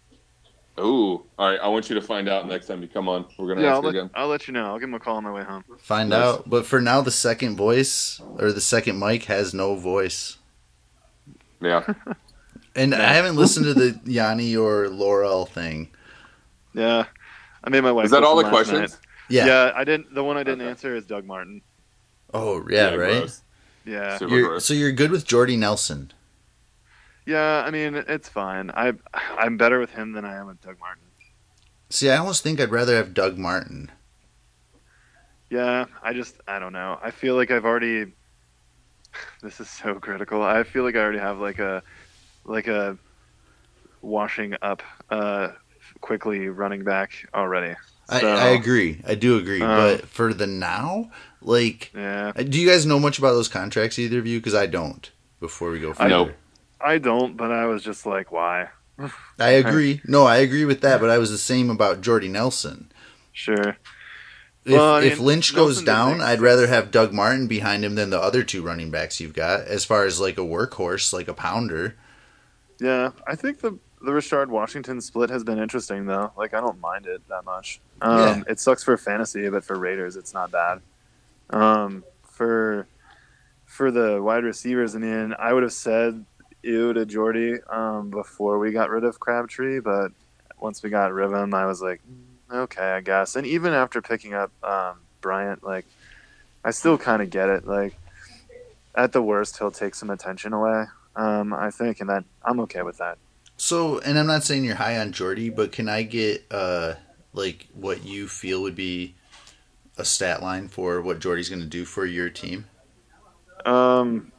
Ooh. All right. I want you to find out next time you come on. We're gonna Yeah, ask I'll let, again. I'll let you know. I'll give him a call on my way home. Find Nice. out. But for now, the second voice or the second Mike has no voice. Yeah. And I haven't listened to the Yanni or Laurel thing. Yeah, I made my wife. Is that all the listen last questions? night. Yeah. Yeah, I didn't. The one I didn't Okay. answer is Doug Martin. Oh, yeah, right? gross. Yeah, Super You're, gross. so you're good with Jordy Nelson. yeah. I mean, it's fine. I I'm better with him than I am with Doug Martin. See, I almost think I'd rather have Doug Martin. Yeah, I just I don't know. I feel like I've already. This is so critical. I feel like I already have like a, like a, washing up, uh, quickly running back already. I, So, I agree. I do agree. Um, but for the now, like, Yeah, do you guys know much about those contracts, either of you? Because I don't. Before we go further. Nope. I don't, but I was just like, why? I agree. No, I agree with that, but I was the same about Jordy Nelson. Sure. If, Well, I if mean, Lynch goes Nelson didn't down, make I'd sense. rather have Doug Martin behind him than the other two running backs you've got, as far as like a workhorse, like a pounder. Yeah, I think the the Rashard Washington split has been interesting though. Like I don't mind it that much. Um, Yeah. It sucks for fantasy, but for Raiders, it's not bad. Um, for for the wide receivers, I mean, I would have said ew to Jordy um, before we got rid of Crabtree, but once we got rid of him, I was like, okay, I guess. And even after picking up um, Bryant, like, I still kind of get it. Like, at the worst, he'll take some attention away. Um, I think, and that I'm okay with that. So, and I'm not saying you're high on Jordy, but can I get uh like what you feel would be a stat line for what Jordy's going to do for your team? Um,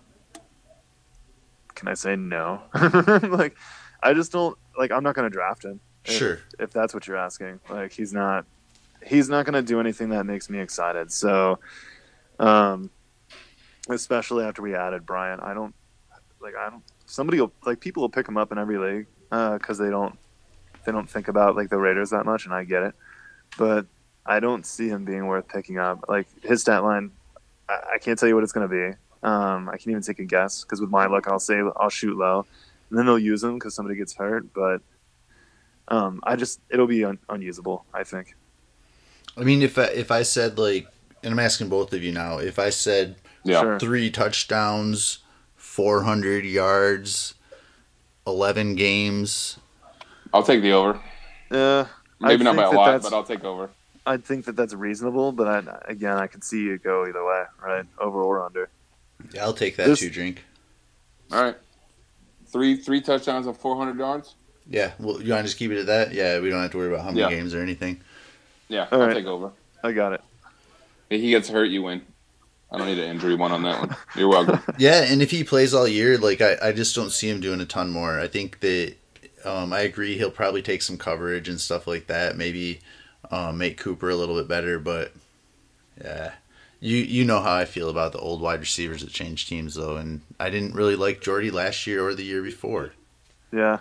can I say no? Like, I just don't like. I'm not going to draft him. If, Sure. If that's what you're asking, like, he's not. He's not going to do anything that makes me excited. So, um, especially after we added Bryant, I don't like. I don't. Somebody will like. People will pick him up in every league because they don't. They don't think about like the Raiders that much, and I get it. But I don't see him being worth picking up. Like his stat line, I, I can't tell you what it's going to be. Um, I can't even take a guess because with my luck, I'll say I'll shoot low, and then they'll use him because somebody gets hurt. But um, I just it'll be un- unusable. I think. I mean, if I, if I said like, and I'm asking both of you now, if I said Yeah. Sure. three touchdowns, four hundred yards, eleven games. I'll take the over. Yeah, Maybe I not by think a that lot, that's- but I'll take over. I think that that's reasonable. But I, again, I can see it go either way, right? Over or under. Yeah, I'll take that There's- too, drink. All right. Three three touchdowns and four hundred yards. Yeah, well, you want to just keep it at that? Yeah, we don't have to worry about how many Yeah. games or anything. Yeah, All I'll right. take over. I got it. If he gets hurt, you win. I don't need an injury one on that one. You're welcome. Yeah, and if he plays all year, like I, I just don't see him doing a ton more. I think that um, I agree he'll probably take some coverage and stuff like that. Maybe uh, make Cooper a little bit better. But yeah, you you know how I feel about the old wide receivers that change teams though, and I didn't really like Jordy last year or the year before. Yeah.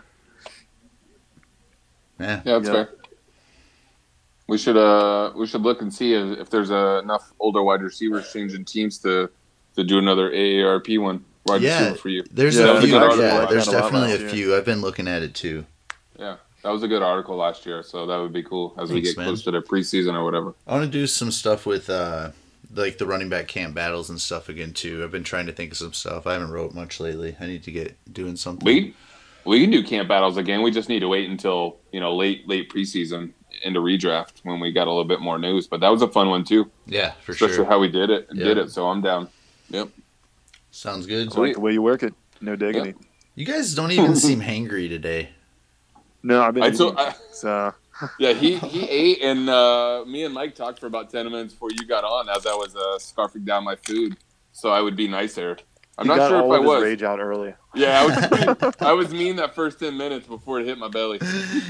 Yeah, Yeah, that's Yeah. fair. We should uh we should look and see if, if there's uh, enough older wide receivers changing teams to to do another A A R P one wide yeah. receiver for you. There's Yeah, a that was a few. good article. Yeah, I there's liked that a lot definitely a last year. few. I've been looking at it too. Yeah, that was a good article last year, so that would be cool as we Thanks, get man. close to the preseason or whatever. I want to do some stuff with uh, like the running back camp battles and stuff again too. I've been trying to think of some stuff. I haven't wrote much lately. I need to get doing something. We we can do camp battles again. We just need to wait until you know late late preseason into redraft when we got a little bit more news. But that was a fun one too, Yeah, for especially sure. how we did it. Yeah. Did it, so I'm down. Yep. Sounds good. I like the way you work it. No diggity. You guys don't even seem hangry today. No, I've been I eating, told- I- so Yeah, he, he ate, and uh, me and Mike talked for about ten minutes before you got on as I was uh, scarfing down my food, so I would be nicer. I'm he not got sure all if I of his was. rage out early. Yeah, I was, pretty, I was mean that first ten minutes before it hit my belly.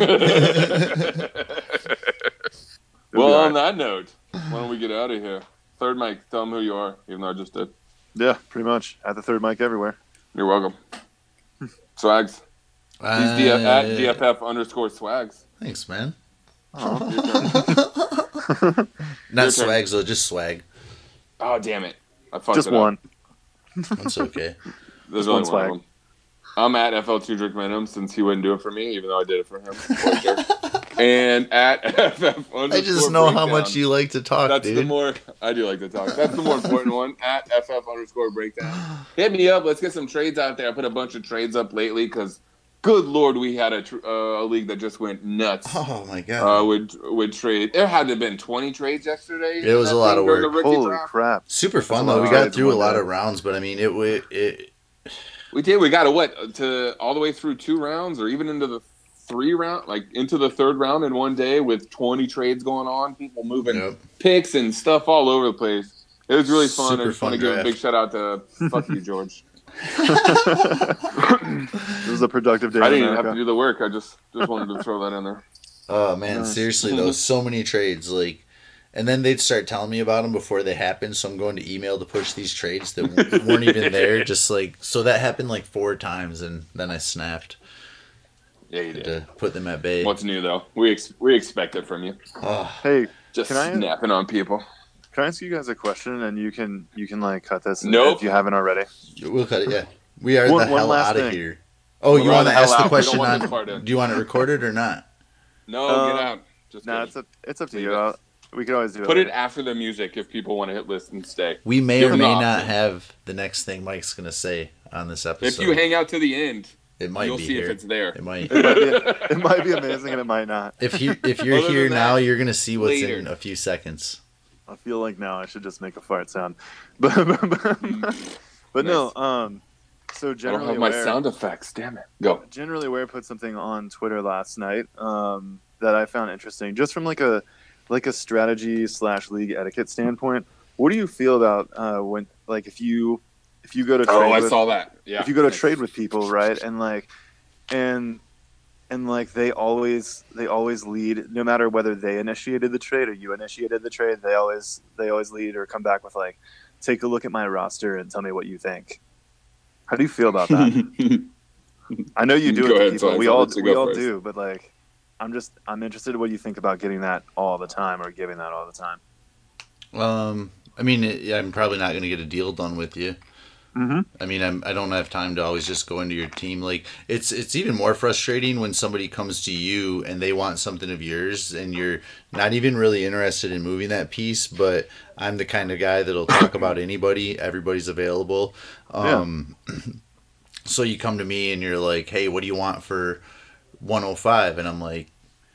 It'll Well, be all on right. that note, why don't we get out of here? Third Mike, tell them who you are, even though I just did. Yeah, pretty much. At the third mic everywhere. You're welcome. Swags. He's Uh, D- at D F F underscore swags. Thanks, man. Aw. Your turn. Not Your turn. swags though, just swag. Oh, damn it. I fucked Just it up. one. That's okay. There's Just only one one swag. of them. I'm at F L two Drink Minimum since he wouldn't do it for me, even though I did it for him. Poor jerk. And at F F underscore I just know how breakdown. much you like to talk, That's dude. the more I do like to talk. That's the more important one. At F F underscore breakdown. Hit me up. Let's get some trades out there. I put a bunch of trades up lately because, good lord, we had a tr- uh, a league that just went nuts. Oh my god. Uh, with with trade, there had to have been twenty trades yesterday. It was That a lot thing of during work. the rookie Holy draft. crap. Super fun That's a though. We lot got of through a trades lot one of day. rounds, but I mean, it it, it We did. We got a what to all the way through two rounds, or even into the three round, like into the third round in one day with twenty trades going on. People moving Yep. picks and stuff all over the place. It was really fun. Super I just want fun to give a draft. big shout out to fuck you, George. This was a productive day I in didn't even have America. to do the work. I just just wanted to throw that in there. Oh man, Nice. seriously though, so many trades like, and then they'd start telling me about them before they happen. So I'm going to email to push these trades that w- weren't even there. Just like so that happened like four times, and then I snapped Yeah, you did. to put them at bay. What's new though? We ex- we expect it from you. Oh, Hey, Just Can I- snapping on people. can I ask you guys a question and you can you can like cut this Nope. if you haven't already? we'll cut it. Yeah, we are One- the one hell last out of thing. here. Oh, We're you on want the to hell ask out. the We question don't want on? this part in. Do you want it recorded or not? No, Um, get out. Just No, kidding. it's up it's up to Leave you. it. Uh, we could always do Put it. it after the music if people want to hit list and stay. We may Give or them may the not option. have the next thing Mike's gonna say on this episode. If you hang out to the end, it might you'll be see here. if it's there. It might. It might be it might be amazing and it might not. If you if you're Other here than now, that, you're gonna see what's later. in a few seconds. I feel like now I should just make a fart sound. But but, but no, um so I don't generally have my aware, sound effects. Damn it. Go. generally aware put something on Twitter last night um that I found interesting just from like a like a strategy slash league etiquette standpoint. What do you feel about uh when like if you if you go to trade Oh, I with, saw that. Yeah. if you go to trade with people, right, and like and and like they always they always lead, no matter whether they initiated the trade or you initiated the trade, they always they always lead or come back with like, take a look at my roster and tell me what you think. How do you feel about that? I know you do Go it to ahead, people. Swags. We I'll all let you we go all first. do, but like I'm just I'm interested in what you think about getting that all the time or giving that all the time. Um, I mean, it, yeah, I'm probably not gonna get a deal done with you. Mm-hmm. I mean, I'm, I don't have time to always just go into your team. Like, it's it's even more frustrating when somebody comes to you and they want something of yours, and you're not even really interested in moving that piece. But I'm the kind of guy that'll talk about anybody. Everybody's available. Um, so you come to me and you're like, "Hey, what do you want for one oh five?" And I'm like,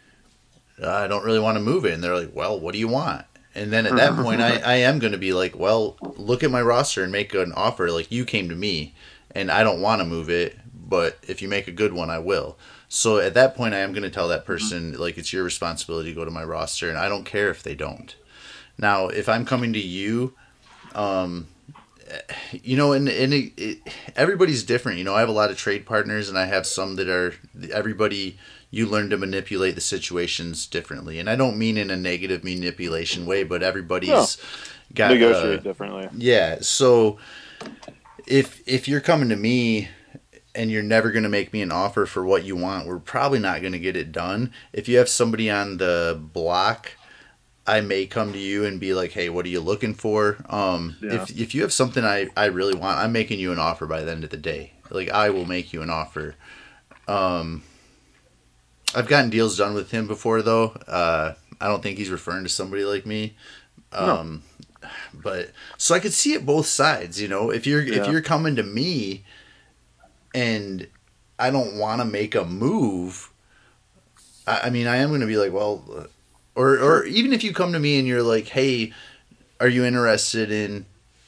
"I don't really want to move it." And they're like, "Well, what do you want?" And then at that point, I, I am going to be like, well, look at my roster and make an offer. Like, you came to me, and I don't want to move it, but if you make a good one, I will. So at that point, I am going to tell that person, like, it's your responsibility to go to my roster, and I don't care if they don't. Now, if I'm coming to you, um, you know, and, and it, it, everybody's different. You know, I have a lot of trade partners, and I have some that are, everybody you learn to manipulate the situations differently. And I don't mean in a negative manipulation way, but everybody's No. got Negotiate uh, differently. Yeah. So if if you're coming to me and you're never going to make me an offer for what you want, we're probably not going to get it done. If you have somebody on the block, I may come to you and be like, hey, what are you looking for? Um, Yeah. if if you have something I, I really want, I'm making you an offer by the end of the day. Like, I will make you an offer. Um, I've gotten deals done with him before, though. Uh, I don't think he's referring to somebody like me. Um, no. But so I could see it both sides, you know. If you're Yeah. if you're coming to me and I don't want to make a move, I, I mean, I am going to be like, well, or or even if you come to me and you're like, hey, are you interested in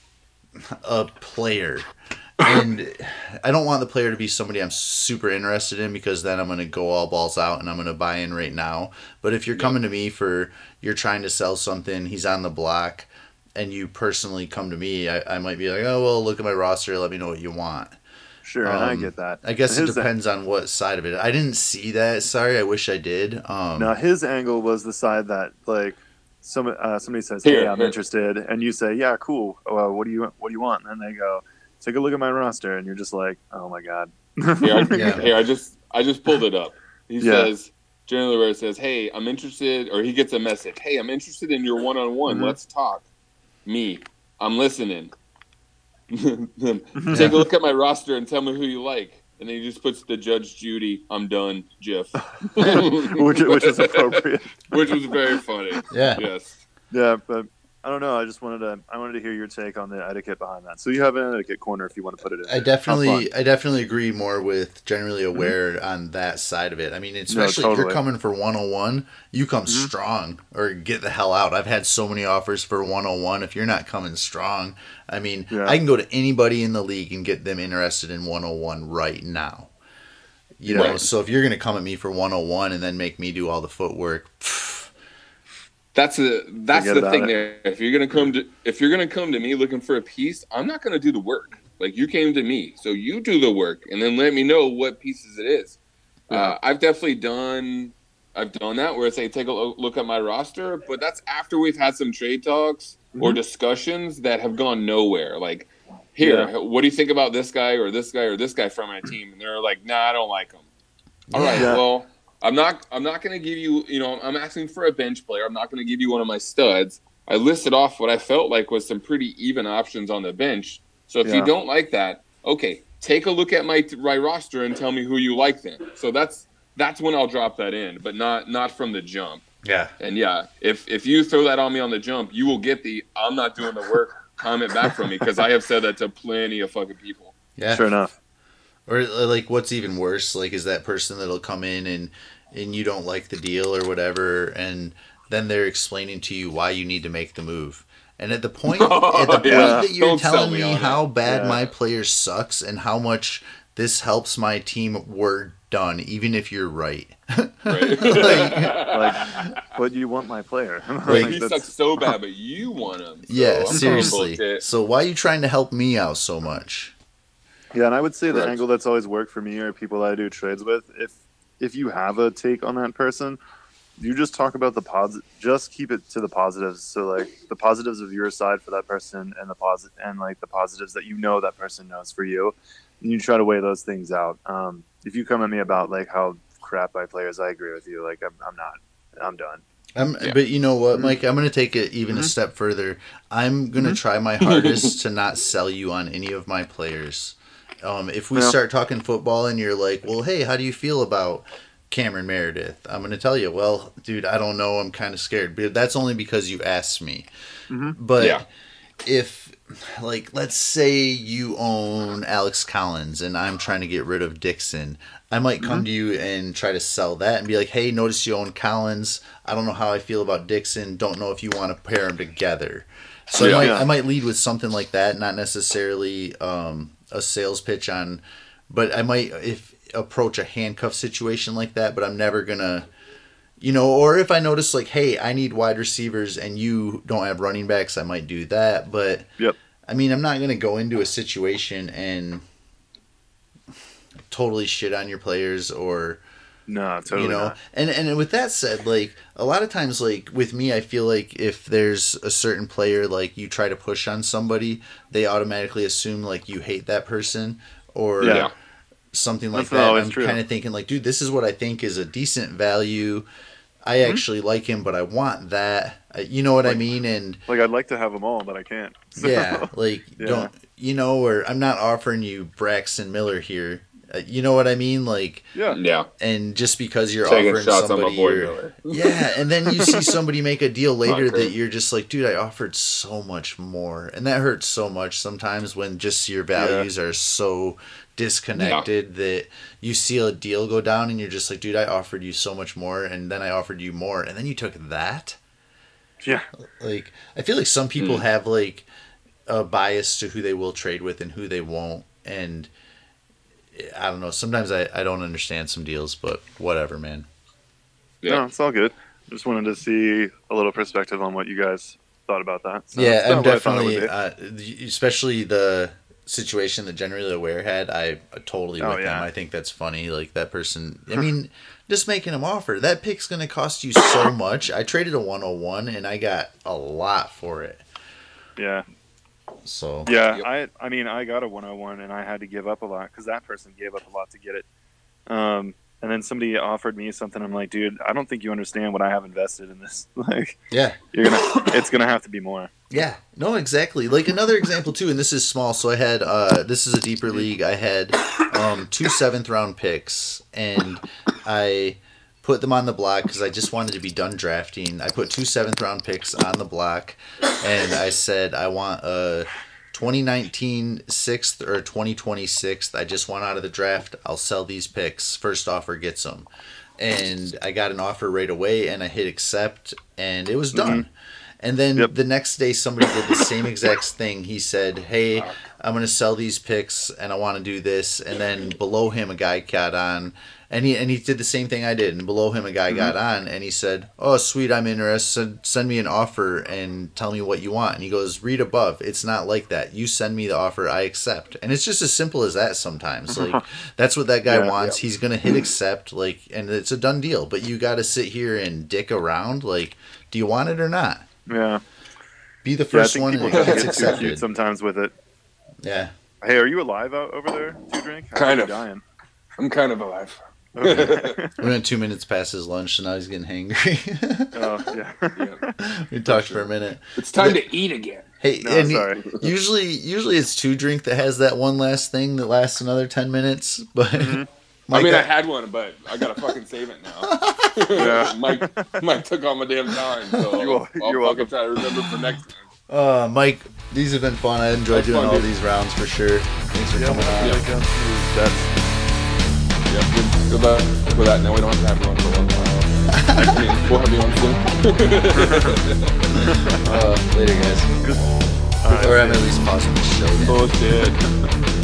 a player? And I don't want the player to be somebody I'm super interested in, because then I'm going to go all balls out and I'm going to buy in right now. But if you're coming to me for, you're trying to sell something, he's on the block, and you personally come to me, I, I might be like, oh, well, look at my roster, let me know what you want. Sure, Um, and I get that. I guess His it depends on what side of it. I didn't see that. Sorry, I wish I did. Um, Now, his angle was the side that, like, some uh, somebody says, "Hey, Here, I'm here. interested," and you say, "Yeah, cool. Uh, what do you What do you want?" And then they go, "Take a look at my roster," and you're just like, "Oh my god." Here, I, Yeah. here, I just I just pulled it up. He Yeah. says generally where it says, "Hey, I'm interested," or he gets a message, "Hey, I'm interested in your one-on-one. Mhm. Let's talk." Me, I'm listening. Take Yeah. a look at my roster and tell me who you like. And then he just puts the Judge Judy, "I'm done, GIF." which which is appropriate. Which was very funny. Yeah. Yes. Yeah, but I don't know. I just wanted to I wanted to hear your take on the etiquette behind that. So you have an etiquette corner if you want to put it in. I there. How definitely, fun. I definitely agree more with generally aware on that side of it. I mean, especially if you're totally. coming for one oh one, you come Mhm. strong or get the hell out. I've had so many offers for one oh one. If you're not coming strong, I mean, Yeah. I can go to anybody in the league and get them interested in one oh one right now. You know, Right. so if you're going to come at me for one oh one and then make me do all the footwork, pff, That's a that's Forget the about thing it. there. If you're gonna come to if you're gonna come to me looking for a piece, I'm not gonna do the work. Like, you came to me, so you do the work, and then let me know what pieces it is. Yeah. Uh, I've definitely done I've done that where it's like, take a lo- look at my roster, but that's after we've had some trade talks or Mhm. discussions that have gone nowhere. Like, here, Yeah. what do you think about this guy or this guy or this guy from my team? And they're like, nah, I don't like him. All right, Yeah. well, I'm not. I'm not going to give you. You know, I'm asking for a bench player. I'm not going to give you one of my studs. I listed off what I felt like was some pretty even options on the bench. So if Yeah. you don't like that, okay, take a look at my my roster and tell me who you like then. So that's that's when I'll drop that in, but not not from the jump. yeah. And yeah, if if you throw that on me on the jump, you will get the "I'm not doing the work" comment back from me, because I have said that to plenty of fucking people. Yeah. Sure enough. Or like, what's even worse, like, is that person that'll come in and and you don't like the deal or whatever, and then they're explaining to you why you need to make the move. And at the point, at the point Yeah. that you're Don't sell telling me me on it. how bad Yeah. my player sucks and how much this helps my team, we're done. Even if you're right. Right? Like, but you want my player. Like, Like, he that's- sucks so bad, but you want him. So Yeah, I'm calling seriously. bullshit. So why are you trying to help me out so much? Yeah, and I would say the Correct. angle that's always worked for me are people that I do trades with. If if you have a take on that person, you just talk about the pos. Just keep it to the positives. So like the positives of your side for that person, and the posit and like the positives that you know that person knows for you. And you try to weigh those things out. Um, if you come at me about like how crap my players, I agree with you. Like I'm, I'm not. I'm done. I'm, Yeah. But you know what, Mike? I'm going to take it even a Mhm. step further. I'm going to Mhm. try my hardest to not sell you on any of my players. Um, if we Yeah. start talking football and you're like, well, hey, how do you feel about Cameron Meredith? I'm going to tell you, well, dude, I don't know. I'm kind of scared. But that's only because you asked me. Mhm. But Yeah. if, like, let's say you own Alex Collins and I'm trying to get rid of Dixon, I might come to you and try to sell that and be like, hey, notice you own Collins. I don't know how I feel about Dixon. Don't know if you want to pair them together. So Yeah. I, might, Yeah. I might lead with something like that, not necessarily um, a sales pitch on, but I might if approach a handcuff situation like that, but I'm never going to, you know, or if I notice like, hey, I need wide receivers and you don't have running backs, I might do that. But Yep. I mean, I'm not going to go into a situation and totally shit on your players or No, totally you know, not. and and with that said, like a lot of times, like with me, I feel like if there's a certain player, like you try to push on somebody, they automatically assume like you hate that person or Yeah. something like That's not that. always I'm true. kind of thinking like, dude, this is what I think is a decent value. I Mm-hmm. actually like him, but I want that. Uh, You know what I Like- mean? And Like, I'd like to have them all, but I can't. So, yeah, like Yeah. don't you know? Or I'm not offering you Braxton Miller here. Uh, you know what I mean? Like, yeah. Yeah. and just because you're Taking offering shots on my somebody, boy your- Miller. yeah, and then you see somebody make a deal later Okay. that you're just like, dude, I offered so much more, and that hurts so much sometimes when just your values are so disconnected that you see a deal go down and you're just like, dude, I offered you so much more, and then I offered you more, and then you took that. Yeah. Like, I feel like some people Mm. have like a bias to who they will trade with and who they won't, and I don't know. Sometimes I, I don't understand some deals, but whatever, man. Yeah. No, it's all good. Just wanted to see a little perspective on what you guys thought about that. So Yeah, that's I'm not what I thought it would definitely, be. uh, especially the situation that Generally Aware had. I totally Oh, with yeah. him. I think that's funny. Like that person. I mean, just making him offer that pick's going to cost you so much. I traded a one oh one and I got a lot for it. Yeah. So Yeah, Yep. I I mean I got a one oh one and I had to give up a lot because that person gave up a lot to get it. Um, and then somebody offered me something. I'm like, dude, I don't think you understand what I have invested in this. Like, yeah, you're gonna, it's gonna have to be more. yeah, no, exactly. Like another example too, and this is small. So I had uh, this is a deeper league. I had um, two seventh round picks, and I put them on the block because I just wanted to be done drafting. I put two seventh round picks on the block, and I said I want a twenty nineteen sixth or twenty twenty sixth. I just want out of the draft. I'll sell these picks. First offer gets them. And I got an offer right away, and I hit accept, and it was done. And then Yep. the next day, somebody did the same exact thing. He said, hey, I'm going to sell these picks, and I want to do this. And then below him, a guy got on, and he and he did the same thing I did. And below him, a guy got on, and he said, oh, sweet, I'm interested. Send me an offer and tell me what you want. And he goes, read above. It's not like that. You send me the offer, I accept. And it's just as simple as that sometimes. Like, that's what that guy Yeah, wants. He's going to hit accept, like, and it's a done deal. But you got to sit here and dick around. Like, do you want it or not? Yeah. Be the Yeah, I first think one people and try it to gets get too cute accepted. sometimes with it. Yeah. Hey, are you alive out over there, Two Drink? I Kind think of. you're dying. I'm kind of alive. Okay. We went two minutes past his lunch, so now he's getting hangry. Oh, yeah. Yeah. We talked for a minute. It's time to eat again. Hey, No, and sorry. usually, usually it's Two Drink that has that one last thing that lasts another ten minutes. But Mm-hmm. I Mike, mean, I I- had one, but I gotta fucking save it now. Yeah. Mike, Mike took all my damn time, so You're wel- I'll you're fucking welcome. try to remember for next time. uh, Mike, these have been fun. I enjoyed That's doing fun, all dude. these rounds for sure. Thanks for Yeah, coming on. like, um, that's, Yeah, good, good luck with that. Now we don't have to have you on for a long while. I mean, we'll have you on soon. Uh, later, guys. all right. Or I'm at least pausing the show. Bullshit.